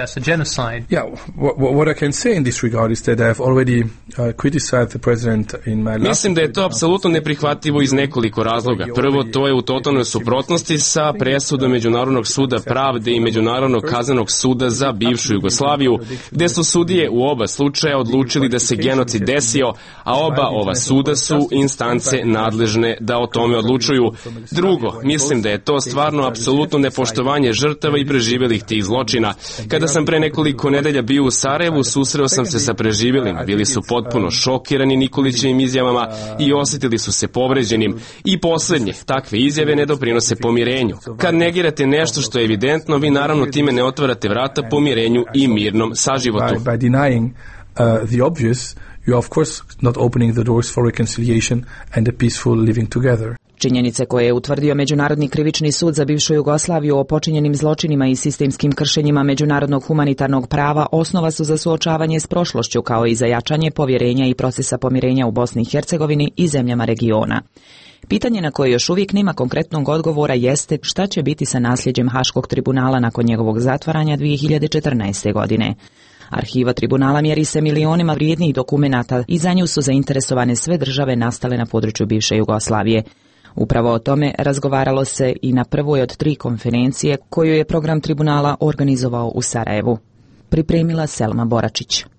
Yeah, what I can say in this regard is that I have already uh, criticized the president in my last... Mislim da je to apsolutno neprihvatljivo iz nekoliko razloga. Prvo, to je u totalnoj suprotnosti sa presudom Međunarodnog suda pravde i Međunarodnog kaznenog suda za bivšu Jugoslaviju, gde su sudije u oba slučaja odlučili da se genocid desio, a oba ova suda su instance nadležne da o tome odlučuju. Drugo, mislim da je to stvarno apsolutno nepoštovanje žrtava i preživjelih tih zločina. Kada sam pre nekoliko nedelja bio u Sarajevu, susreo sam se sa preživjelima. Bili su potpuno šokirani Nikolićevim izjavama i osjetili su se povređenim. I poslednje, takve izjave ne doprinose pomirenju. Kad negirate nešto što je evidentno, vi naravno time ne otvarate vrata pomirenju i mirnom saživotu. By, by denying uh, the obvious, you are of course not opening the doors for reconciliation and a peaceful living together. Činjenice koje je utvrdio Međunarodni krivični sud za bivšu Jugoslaviju o počinjenim zločinima i sistemskim kršenjima međunarodnog humanitarnog prava osnova su za suočavanje s prošlošću kao i za jačanje povjerenja i procesa pomirenja u Bosni i Hercegovini i zemljama regiona. Pitanje na koje još uvijek nema konkretnog odgovora jeste šta će biti sa nasljeđem Haškog tribunala nakon njegovog zatvaranja dvije hiljade četrnaeste. godine. Arhiva tribunala mjeri se milionima vrijednih dokumenata i za nju su zainteresovane sve države nastale na području bivše Jugoslavije. Upravo o tome razgovaralo se i na prvoj od tri konferencije koju je program tribunala organizovao u Sarajevu. Pripremila Selma Boračić.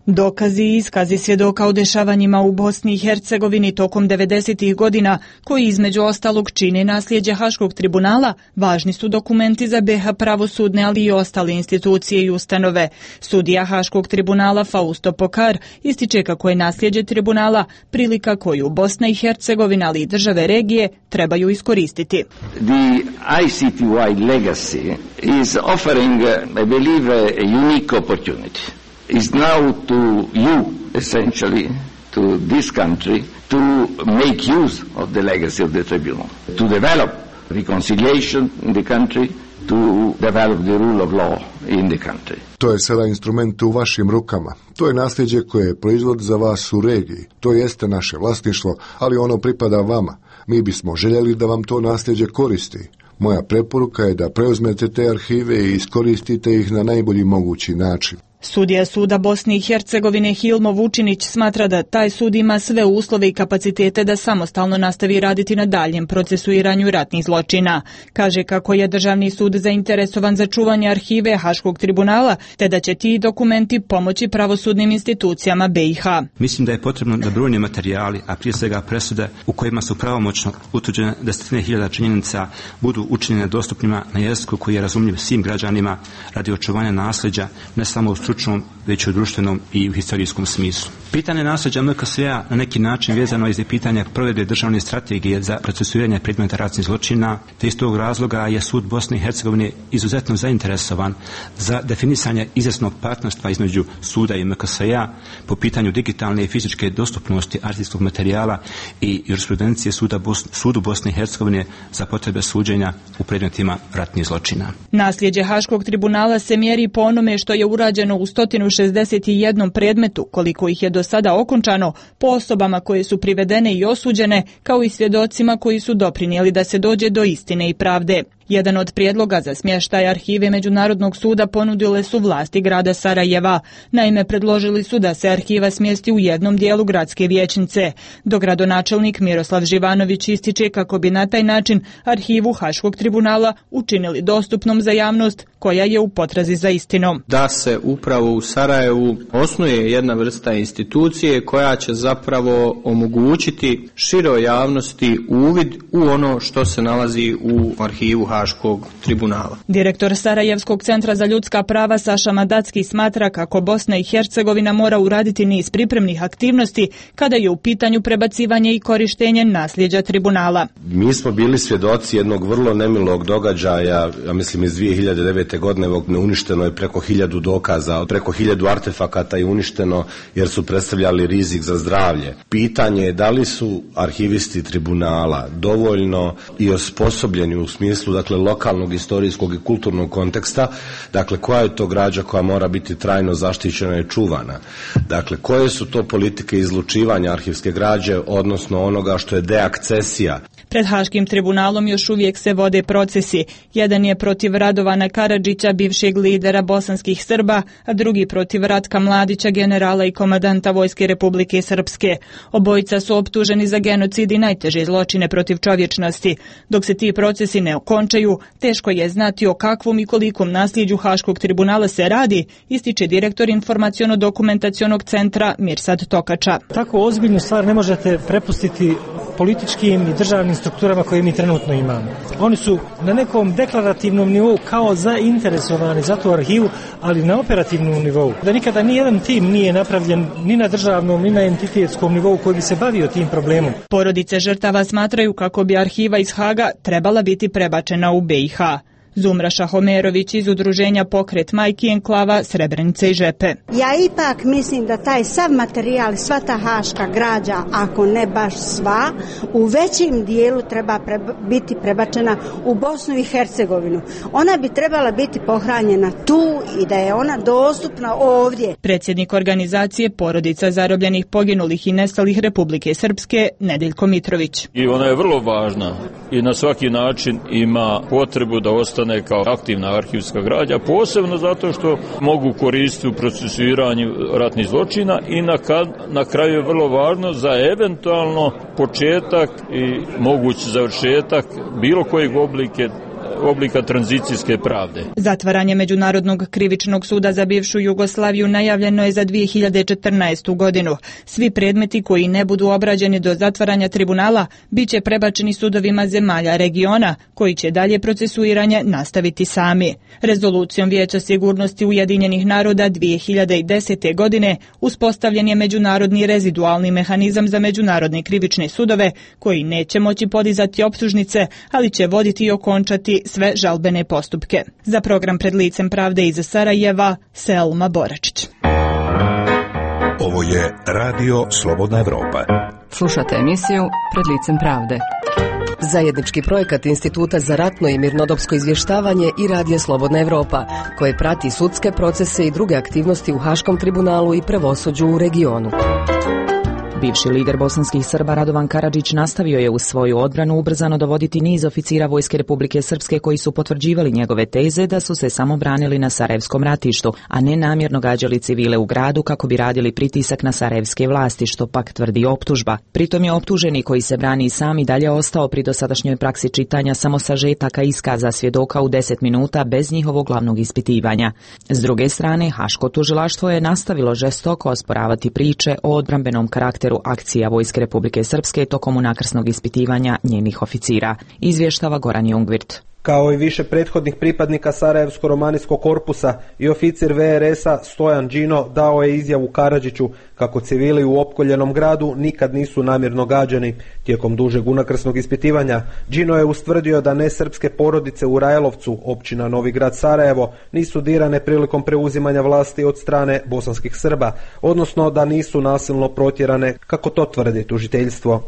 Dokazi i iskazi svjedoka o dešavanjima u Bosni i Hercegovini tokom devedesetih godina, koji između ostalog čine nasljeđe Haškog tribunala, važni su dokumenti za B iH pravosudne, ali i ostale institucije i ustanove. Sudija Haškog tribunala Fausto Pokar ističe kako je nasljeđe tribunala prilika koju Bosna i Hercegovina, ali i države regije trebaju iskoristiti. The I C T Y legacy is offering, I believe, a unique opportunity. Is now to you, essentially, to this country, to make use of the legacy of the tribunal, to develop reconciliation in the country, to develop the rule of law in the country. To je sada instrument u vašim rukama. To je nasljeđe koje je proizvod za vas u regiji. To jeste naše vlasništvo, ali ono pripada vama. Mi bismo željeli da vam to nasljeđe koristi. Moja preporuka je da preuzmete te arhive i iskoristite ih na najbolji mogući način. Sudija suda Bosne i Hercegovine Hilmo Vučinić smatra da taj sud ima sve uslove i kapacitete da samostalno nastavi raditi na daljem procesuiranju ratnih zločina. Kaže kako je Državni sud zainteresovan za čuvanje arhive Haškog tribunala, te da će ti dokumenti pomoći pravosudnim institucijama B iH. Mislim da je potrebno da brojni materijali, a prije svega presude u kojima su pravomoćno utvrđene desetine hiljada činjenica, budu učinjene dostupnima na jeziku koji je razumljiv svim građanima radi očuvanja nasljeđa, ne samo u stručnom, već u društvenom i u historijskom smislu. Pitanje nasljeđa M K S V-a na neki način vezano je za pitanje provedbe državne strategije za procesuiranje predmeta ratnih zločina, te iz tog razloga je sud Bosne i Hercegovine izuzetno zainteresovan za definisanje izvjesnog partnerstva između suda i M K S V-a po pitanju digitalne i fizičke dostupnosti arhivskog materijala i jurisprudencije suda Bos- sudu Bosne i Hercegovine za potrebe suđenja u predmetima ratnih zločina. Nasljeđe Haškog tribunala se mjeri po onome što je urađeno u sto šezdeset jedan predmetu, koliko ih je do sada okončano, po osobama koje su privedene i osuđene, kao i svjedocima koji su doprinijeli da se dođe do istine i pravde. Jedan od prijedloga za smještaj arhive Međunarodnog suda ponudile su vlasti grada Sarajeva. Naime, predložili su da se arhiva smjesti u jednom dijelu gradske vijećnice, dok gradonačelnik Miroslav Živanović ističe kako bi na taj način arhivu Haškog tribunala učinili dostupnom za javnost koja je u potrazi za istinom. Da se upravo u Sarajevu osnuje jedna vrsta institucije koja će zapravo omogućiti široj javnosti uvid u ono što se nalazi u arhivu Haškog tribunala. Direktor Sarajevskog centra za ljudska prava Saša Madacki smatra kako Bosna i Hercegovina mora uraditi niz pripremnih aktivnosti kada je u pitanju prebacivanje i korištenje nasljeđa tribunala. Mi smo bili svjedoci jednog vrlo nemilog događaja, ja mislim iz dvije hiljade devete godine, uništeno je preko hiljadu dokaza, preko hiljadu artefakata je uništeno jer su predstavljali rizik za zdravlje. Pitanje je da li su arhivisti tribunala dovoljno i osposobljeni u smislu dakle lokalnog, historijskog i kulturnog konteksta, dakle koja je to građa koja mora biti trajno zaštićena i čuvana. Dakle, koje su to politike izlučivanja arhivske građe, odnosno onoga što je deakcesija. Pred Haškim tribunalom još uvijek se vode procesi. Jedan je protiv Radovana Karadžića, bivšeg lidera bosanskih Srba, a drugi protiv Ratka Mladića, generala i komandanta Vojske Republike Srpske. Obojica su optuženi za genocid i najteže zločine protiv čovječnosti. Dok se ti procesi ne okončaju, teško je znati o kakvom i kolikom nasljeđu Haškog tribunala se radi, ističe direktor informaciono-dokumentacionog centra Mirsad Tokača. Tako ozbiljnu stvar ne možete prepustiti političkim i državnim strukturama koje mi trenutno imamo. Oni su na nekom deklarativnom nivou kao zainteresovani za tu arhivu, ali na operativnom nivou. Da nikada ni jedan tim nije napravljen ni na državnom, ni na entitetskom nivou koji bi se bavio tim problemom. Porodice žrtava smatraju kako bi arhiva iz Haga trebala biti prebačena u B iH. Zumra Šahomerović iz udruženja Pokret majki enklava Srebrenice i Žepe. Ja ipak mislim da taj sav materijal, sva ta haška građa, ako ne baš sva, u većim dijelu treba preba, biti prebačena u Bosnu i Hercegovinu. Ona bi trebala biti pohranjena tu i da je ona dostupna ovdje. Predsjednik organizacije Porodica zarobljenih, poginulih i nestalih Republike Srpske, Nedeljko Mitrović. I ona je vrlo važna i na svaki način ima potrebu da ostane kao aktivna arhivska građa, posebno zato što mogu koristiti u procesuiranju ratnih zločina i na, na kraju je vrlo važno za eventualno početak i mogući završetak bilo kojeg oblike oblika tranzicijske pravde. Zatvaranje Međunarodnog krivičnog suda za bivšu Jugoslaviju najavljeno je za dvije hiljade četrnaestu godinu. Svi predmeti koji ne budu obrađeni do zatvaranja tribunala bit će prebačeni sudovima zemalja regiona, koji će dalje procesuiranje nastaviti sami. Rezolucijom Vijeća sigurnosti Ujedinjenih naroda dvije hiljade desete. godine uspostavljen je međunarodni rezidualni mehanizam za međunarodne krivične sudove, koji neće moći podizati optužnice, ali će voditi i okončati sve žalbene postupke. Za program Pred licem pravde iz Sarajeva, Selma Boračić. Ovo je Radio Slobodna Evropa. Slušate emisiju Pred licem pravde. Zajednički projekat Instituta za ratno i mirnodopsko izvještavanje i Radija Slobodna Evropa, koje prati sudske procese i druge aktivnosti u Haškom tribunalu i pravosuđu u regionu. Bivši lider bosanskih Srba Radovan Karadžić nastavio je u svoju odbranu ubrzano dovoditi niz oficira Vojske Republike Srpske koji su potvrđivali njegove teze da su se samo branili na Sarajevskom ratištu, a ne namjerno gađali civile u gradu kako bi radili pritisak na sarajevske vlasti, što pak tvrdi optužba. Pritom je optuženi koji se brani i sam i dalje ostao pri dosadašnjoj praksi čitanja samo sažetaka iskaza svjedoka u deset minuta bez njihovog glavnog ispitivanja. S druge strane, Haško tužilaštvo je nastavilo žestoko osporavati priče o odbrambenom karakteru akcija Vojske Republike Srpske tokom unakrsnog ispitivanja njenih oficira. Izvještava Goran Jungvirt. Kao i više prethodnih pripadnika Sarajevsko-romanijskog korpusa i oficir V R S-a Stojan Đino dao je izjavu Karadžiću kako civili u opkoljenom gradu nikad nisu namjerno gađani. Tijekom dužeg unakrsnog ispitivanja Đino je ustvrdio da nesrpske porodice u Rajlovcu, općina Novi Grad Sarajevo, nisu dirane prilikom preuzimanja vlasti od strane bosanskih Srba, odnosno da nisu nasilno protjerane, kako to tvrdi tužiteljstvo.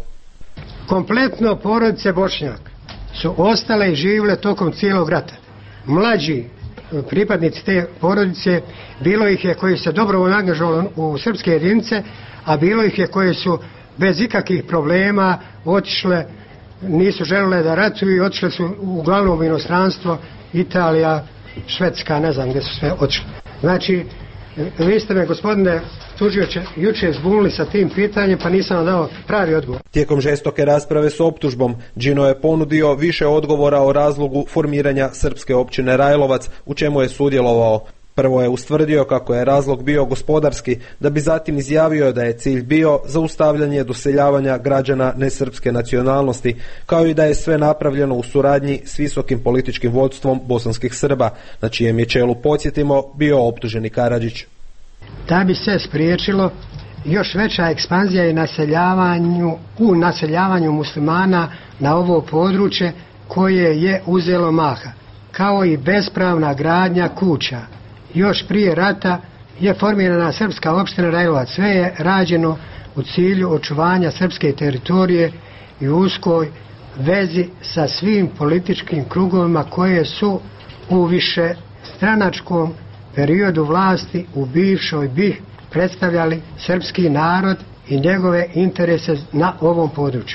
Kompletno porodice Bošnjak su ostale i živjele tokom cijelog rata. Mlađi pripadnici te porodice, bilo ih je koji se dobrovoljno angažovali u srpske jedinice, a bilo ih je koji su bez ikakvih problema otišle, nisu želele da ratuju i otišle su uglavnom u inostranstvo, Italija, Švedska, ne znam gdje su sve otišle. Znači, vi ste me, gospodine tužioče, jučer zbunili sa tim pitanjem, pa nisam vam dao pravi odgovor. Tijekom žestoke rasprave s optužbom, Đino je ponudio više odgovora o razlogu formiranja srpske općine Rajlovac, u čemu je sudjelovao. Prvo je ustvrdio kako je razlog bio gospodarski, da bi zatim izjavio da je cilj bio zaustavljanje doseljavanja građana nesrpske nacionalnosti, kao i da je sve napravljeno u suradnji s visokim političkim vodstvom bosanskih Srba, na čijem je čelu, podsjetimo, bio optuženi Karadžić. Da bi se spriječilo još veća ekspanzija i naseljavanju, u naseljavanju muslimana na ovo područje koje je uzelo maha, kao i bespravna gradnja kuća. Još prije rata je formirana srpska opština Rajlovac. Sve je rađeno u cilju očuvanja srpske teritorije i uskoj vezi sa svim političkim krugovima koje su u više stranačkom periodu vlasti u bivšoj B i H predstavljali srpski narod i njegove interese na ovom području.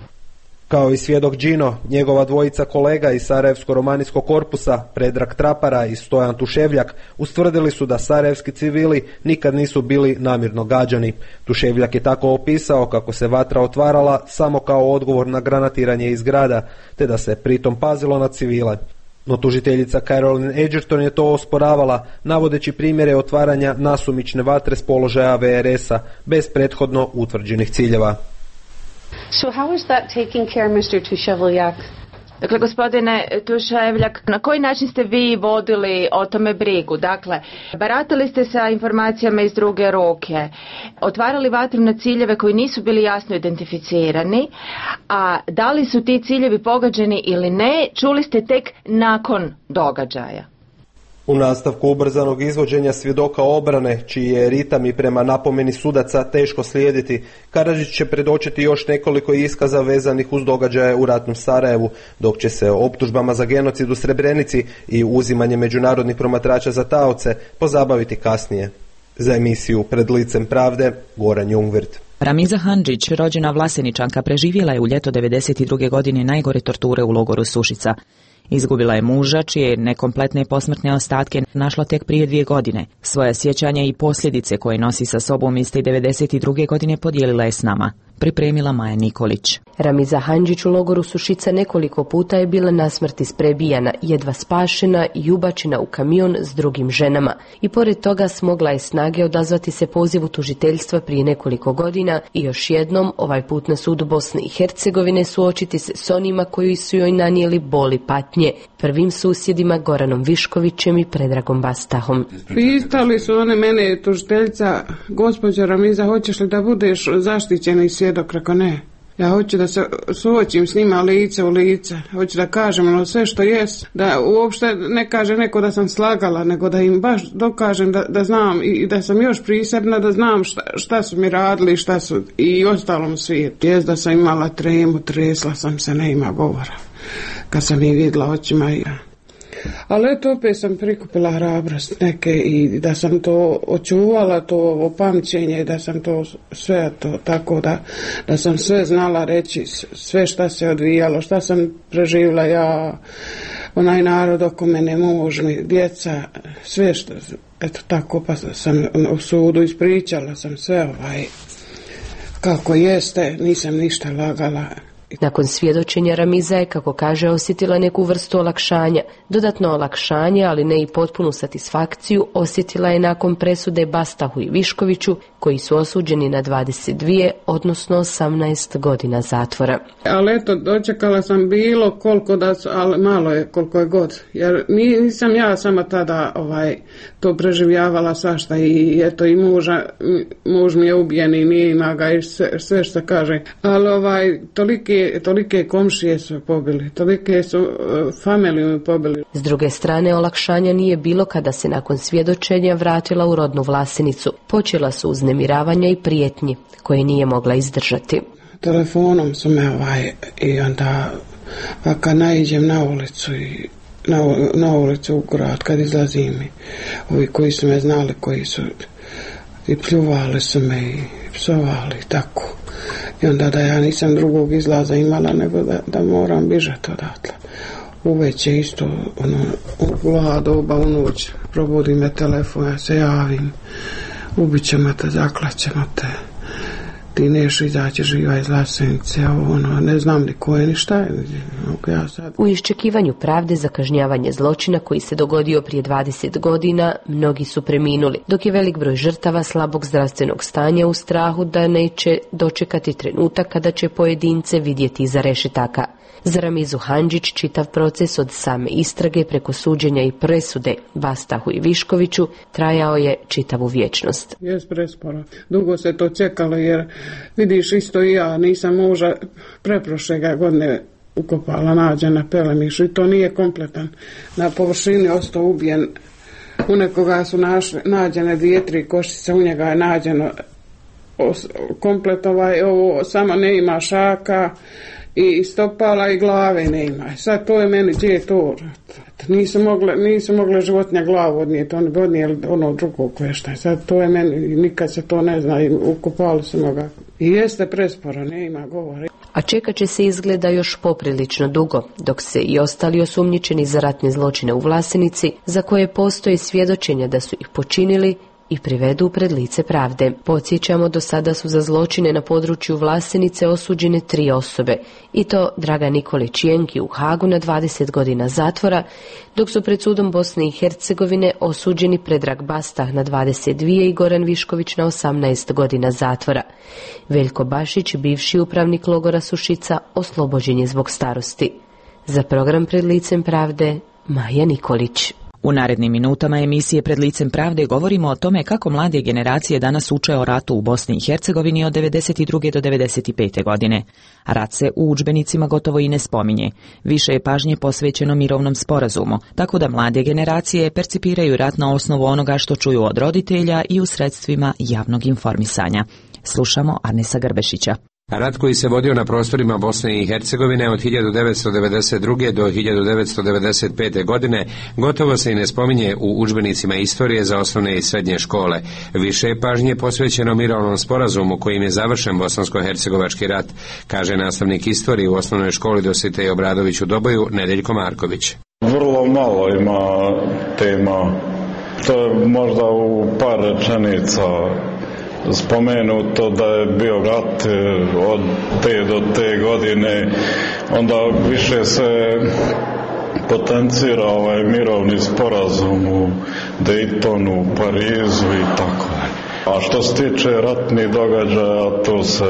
Kao i svjedok Đino, njegova dvojica kolega iz Sarajevsko-romanijskog korpusa, Predrag Trapara i Stojan Tuševljak, ustvrdili su da sarajevski civili nikad nisu bili namjerno gađani. Tuševljak je tako opisao kako se vatra otvarala samo kao odgovor na granatiranje iz grada, te da se pritom pazilo na civile. No tužiteljica Caroline Edgerton je to osporavala, navodeći primjere otvaranja nasumične vatre s položaja V R S-a bez prethodno utvrđenih ciljeva. So how is that taking care, mister Tuševljak? Dakle, gospodine Tuševljak, na koji način ste vi vodili o tome brigu? Dakle, baratali ste sa informacijama iz druge ruke, otvarali vatru na ciljeve koji nisu bili jasno identificirani, a da li su ti ciljevi pogađeni ili ne, čuli ste tek nakon događaja. U nastavku ubrzanog izvođenja svjedoka obrane, čiji je ritam i prema napomeni sudaca teško slijediti, Karadžić će predočiti još nekoliko iskaza vezanih uz događaje u ratnom Sarajevu, dok će se optužbama za genocid u Srebrenici i uzimanje međunarodnih promatrača za taoce pozabaviti kasnije. Za emisiju Pred licem pravde, Goran Jungvirt. Ramiza Handžić, rođena Vlaseničanka, preživjela je u ljeto devedeset druge godine najgore torture u logoru Sušica. Izgubila je muža, čije nekompletne posmrtne ostatke našla tek prije dvije godine. Svoja sjećanja i posljedice koje nosi sa sobom iste devedeset druge godine podijelila je s nama. Pripremila Maja Nikolić. Ramiza Handžić u logoru Sušica nekoliko puta je bila na smrt isprebijana, jedva spašena i ubačena u kamion s drugim ženama. I pored toga smogla je snage odazvati se pozivu tužiteljstva prije nekoliko godina i još jednom, ovaj put na sudu Bosne i Hercegovine, suočiti se s onima koji su joj nanijeli bol i patnje, prvim susjedima Goranom Viškovićem i Predragom Bastahom. Pitali su one mene, tužiteljica, gospođo Ramiza, hoćeš li da budeš zaštićeni svjedok? Rekao ne. Ja hoću da se suočim s njima lice u lice, hoću da kažem ono sve što jest, da uopšte ne kaže neko da sam slagala, nego da im baš dokažem da, da znam i da sam još prisebna, da znam šta, šta su mi radili, šta su i ostalom svijetu. Jest da sam imala tremu, tresla sam se, ne ima govora, kad sam ih vidjela očima i ja. Ali eto, opet sam prikupila hrabrost neke i da sam to očuvala, to pamćenje, da sam to sve to tako da, da sam sve znala reći, sve šta se odvijalo, šta sam preživjela ja, onaj narod oko mene, muž mi, djeca, sve što, eto tako, pa sam u sudu ispričala sam sve ovaj, kako jeste, nisam ništa lagala. Nakon svjedočenja Ramiza je, kako kaže, osjetila neku vrstu olakšanja. Dodatno olakšanje, ali ne i potpunu satisfakciju, osjetila je nakon presude Bastahu i Viškoviću, koji su osuđeni na dvadeset dvije, odnosno osamnaest godina zatvora. Ali eto, dočekala sam bilo koliko da su, ali malo je koliko je god. Jer nisam ja sama tada ovaj, to preživljavala svašta i eto i muža, muž mi je ubijen i nije ima ga i sve, sve što kaže. Ali ovaj, tolike, tolike komšije su pobili, tolike su uh, familiju mi pobili. S druge strane, olakšanja nije bilo kada se nakon svjedočenja vratila u rodnu Vlasenicu. Počela su uznemiravanja i prijetnji koje nije mogla izdržati. Telefonom su me ovaj, i onda pa kad naiđem na ulicu i na, na ulicu u grad kad izlazim i ovi koji su me znali, koji su i pljuvali su me i psovali i tako. I onda da ja nisam drugog izlaza imala nego da, da moram bižati odatle. Uveće isto ono, u gladoba u noć probudi me telefon, ja se javim, ubit ćemo te, zaklaćemo te, ti neš izaći živa iz Vlasenice, ono, ne znam ni ko je ni šta je. Ja sad... U iščekivanju pravde za kažnjavanje zločina koji se dogodio prije dvadeset godina, mnogi su preminuli, dok je velik broj žrtava slabog zdravstvenog stanja u strahu da neće dočekati trenutak kada će pojedince vidjeti iza rešetaka. Za Ramizu Handžić čitav proces od same istrage preko suđenja i presude Bastahu i Viškoviću trajao je čitavu vječnost. Jes presporo. Dugo se to čekalo jer vidiš isto i ja nisam muža preprošlega godine ukopala, nađen na Pelemišu i to nije kompletan. Na površini ostao ubijen. U nekoga su našli, nađene dvije, tri košice, u njega je nađeno os, komplet ovaj, ovo samo ne ima šaka i stopala i glave ne ima. Sad to je meni, gdje je to? Nisu mogle, nisu mogle životinja glavu odnijeti, oni bi odnijeli ono drugo kvešta. Sad to je meni, nikad se to ne zna i ukopali su ga. I jeste presporo, ne ima govora. A čekat će se izgleda još poprilično dugo, dok se i ostali osumnjičeni za ratne zločine u Vlasenici, za koje postoje svjedočenja da su ih počinili, i privedu pred lice pravde. Podsjećamo, do sada su za zločine na području Vlasenice osuđene tri osobe, i to Dragan Nikolić Jenki u Hagu na dvadeset godina zatvora, dok su pred sudom Bosne i Hercegovine osuđeni Predrag Bastah na dvadeset dvije i Goran Višković na osamnaest godina zatvora. Veljko Bašić, bivši upravnik logora Sušica, oslobođen je zbog starosti. Za program Pred licem pravde, Maja Nikolić. U narednim minutama emisije Pred licem pravde govorimo o tome kako mlade generacije danas uče o ratu u Bosni i Hercegovini od devedeset druge do devedeset pete godine. Rat se u udžbenicima gotovo i ne spominje. Više je pažnje posvećeno mirovnom sporazumu, tako da mlade generacije percipiraju rat na osnovu onoga što čuju od roditelja i u sredstvima javnog informisanja. Slušamo Arnesa Grbešića. Rat koji se vodio na prostorima Bosne i Hercegovine od hiljadu devetsto devedeset druge do hiljadu devetsto devedeset pete godine gotovo se i ne spominje u udžbenicima istorije za osnovne i srednje škole. Više je pažnje posvećeno mirovnom sporazumu kojim je završen bosansko-hercegovački rat, kaže nastavnik istorije u osnovnoj školi Dositej Obradović u Doboju Nedeljko Marković. Vrlo malo ima tema, to je možda u par rečenica spomenuto da je bio rat od te do te godine, onda više se potencira ovaj mirovni sporazum u Daytonu, u Parizu i tako. A što se tiče ratnih događaja, to se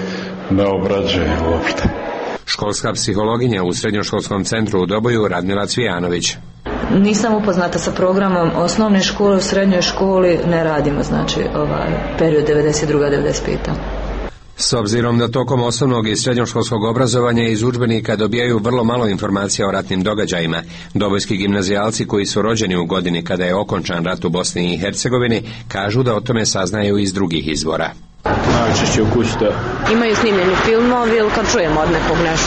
ne obrađuje uopšte. Školska psihologinja u Srednjoškolskom centru u Doboju Radmila Cvijanović. Nisam upoznata sa programom osnovne škole, u srednjoj školi ne radimo, znači ovaj period devedeset druga do devedeset peta. S obzirom da tokom osnovnog i srednjoškolskog obrazovanja iz udžbenika dobijaju vrlo malo informacija o ratnim događajima, dobojski gimnazijalci koji su rođeni u godini kada je okončan rat u Bosni i Hercegovini kažu da o tome saznaju iz drugih izvora. Najčešće u kući da imaju snimljeni filmovi ili kad čujemo od nekog nešto.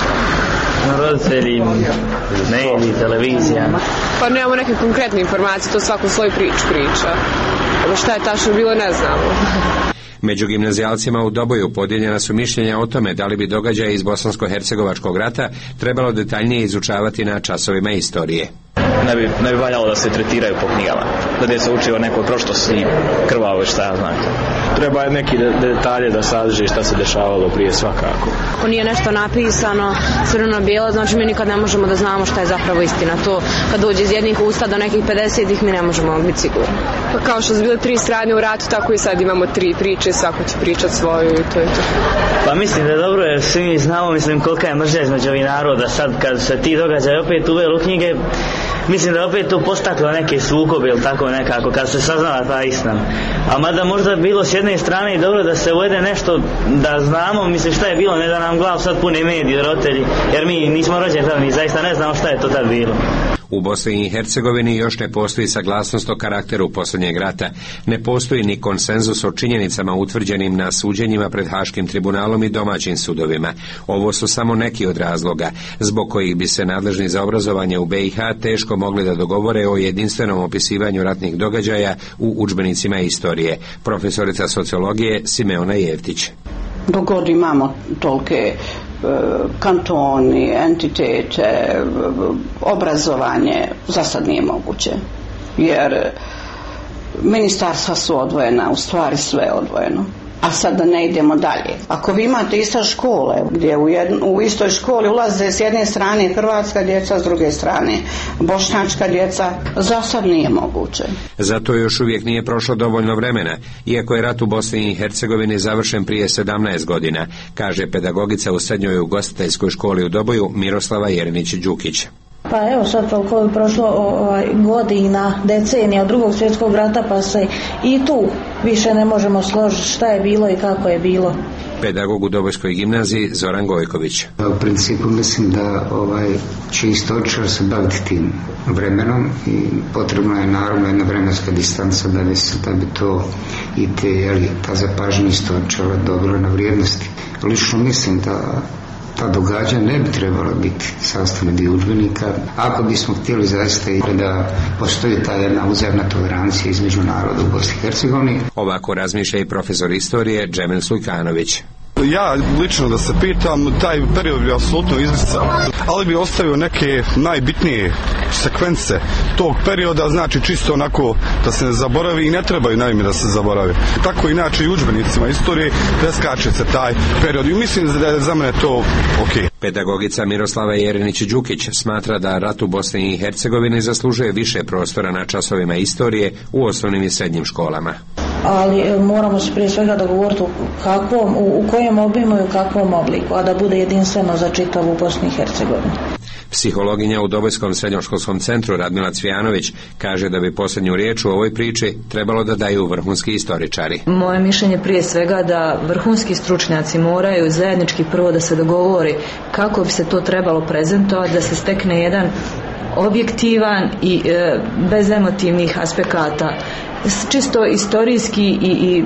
Roditelji, mediji, televizija. Pa nemamo neke konkretne informacije, to svako svoju priču priča. Ali šta je tačno bilo, ne znamo. Među gimnazijalcima u Doboju podijeljena su mišljenja o tome da li bi događaje iz Bosansko-hercegovačkog rata trebalo detaljnije izučavati na časovima istorije. Ne bi, ne bi valjalo da se tretiraju po knjigama, da djeca uči o nekoj prošlosti, krvavo šta ja znam. Treba je neki de, detalje da sadrži šta se dešavalo prije svakako. Ako nije nešto napisano crveno-bijelo, znači mi nikad ne možemo da znamo šta je zapravo istina. To kad dođe iz jednih usta do nekih pedesetih mi ne možemo biti sigurni. Pa kao što su bile tri strane u ratu, tako i sad imamo tri priče, svako će pričat svoju i to je to. Pa mislim da je dobro jer svi mi znamo, mislim kolika je mržnja između ovih naroda. Sad kad se ti događaje opet uveli u knjige, mislim da je opet to postaklo neke sukobe ili tako nekako, kad se saznala ta istina. A mada možda bilo s jedne strane i dobro da se uvede nešto da znamo, mislim šta je bilo, ne da nam glav sad pune mediji, roditelji, jer mi nismo rođeni tad, mi zaista ne znamo šta je to tad bilo. U Bosni i Hercegovini još ne postoji saglasnost o karakteru posljednjeg rata. Ne postoji ni konsenzus o činjenicama utvrđenim na suđenjima pred Haškim tribunalom i domaćim sudovima. Ovo su samo neki od razloga, zbog kojih bi se nadležni za obrazovanje u B i H teško mogli da dogovore o jedinstvenom opisivanju ratnih događaja u udžbenicima istorije. Profesorica sociologije Simeona Jevtić. Dok god imamo tolike kantoni, entitete, obrazovanje, za sad nije moguće. Jer ministarstva su odvojena, u stvari sve je odvojeno. A sad da ne idemo dalje. Ako vi imate ista škole, gdje u, jedno, u istoj školi ulaze s jedne strane hrvatska djeca, s druge strane bošnjačka djeca, za sad nije moguće. Zato još uvijek nije prošlo dovoljno vremena, iako je rat u Bosni i Hercegovini završen prije sedamnaest godina, kaže pedagogica u srednjoj ugostiteljskoj školi u Doboju Miroslava Jerinić-Đukić. Pa evo sad koliko je prošlo ovaj, godina, decenija od drugog svjetskog rata, pa se i tu više ne možemo složiti šta je bilo i kako je bilo. Pedagog u Dobojskoj gimnaziji Zoran Gojković. U principu mislim da ovaj, će istoričar se baviti tim vremenom i potrebna je naravno jedna vremenska distanca da bi, se, da bi to i te, jeli, ta zapažnja istoričara dobila na vrijednosti. Lično mislim da ta događanja ne bi trebala biti sastavni dio udžbenika. Ako bismo htjeli zaista i da postoji ta jedna uzajamna tolerancija između naroda u Bosni i Hercegovini. Ovako razmišlja i profesor istorije Džemil Sujkanović. Ja lično da se pitam, taj period bi apsolutno izbrisao, ali bi ostavio neke najbitnije sekvence tog perioda, znači čisto onako da se ne zaboravi i ne trebaju naime da se zaboravi. Tako inače i udžbenicima istorije preskače se taj period i mislim da je za mene to ok. Pedagogica Miroslava Jerinić-Đukić smatra da rat u Bosni i Hercegovini zaslužuje više prostora na časovima istorije u osnovnim i srednjim školama. Ali moramo se prije svega dogovoriti u kakvom, u, u kojem obimu i u kakvom obliku, a da bude jedinstveno za čitavu Bosnu i Hercegovinu. Psihologinja u Dobojskom srednjoškolskom centru Radmila Cvijanović kaže da bi posljednju riječ u ovoj priči trebalo da daju vrhunski istoričari. Moje mišljenje prije svega da vrhunski stručnjaci moraju zajednički prvo da se dogovori kako bi se to trebalo prezentovati, da se stekne jedan objektivan i e, bez emotivnih aspekata, čisto istorijski i, i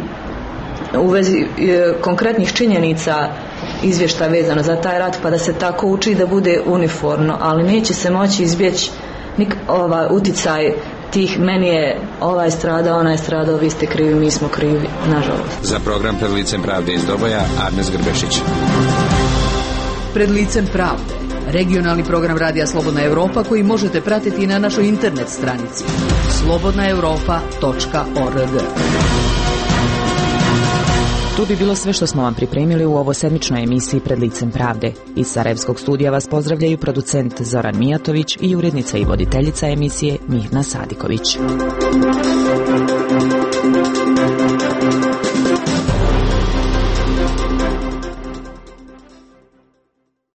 u vezi e, konkretnih činjenica izvještaj vezano za taj rat, pa da se tako uči da bude uniformno, ali neće se moći izbjeći nik, ovaj uticaj tih meni je ovaj stradao, onaj stradao, vi ste krivi, mi smo krivi, nažalost. Za program Pred licem pravde iz Doboja, Arnes Grbešić. Pred licem pravde, regionalni program Radija Slobodna Europa koji možete pratiti na našoj internet stranici slobodna europa točka org. To bi bilo sve što smo vam pripremili u ovo sedmičnoj emisiji Pred licem pravde. Iz Sarajevskog studija vas pozdravljaju producent Zoran Mijatović i urednica i voditeljica emisije Mirna Sadiković.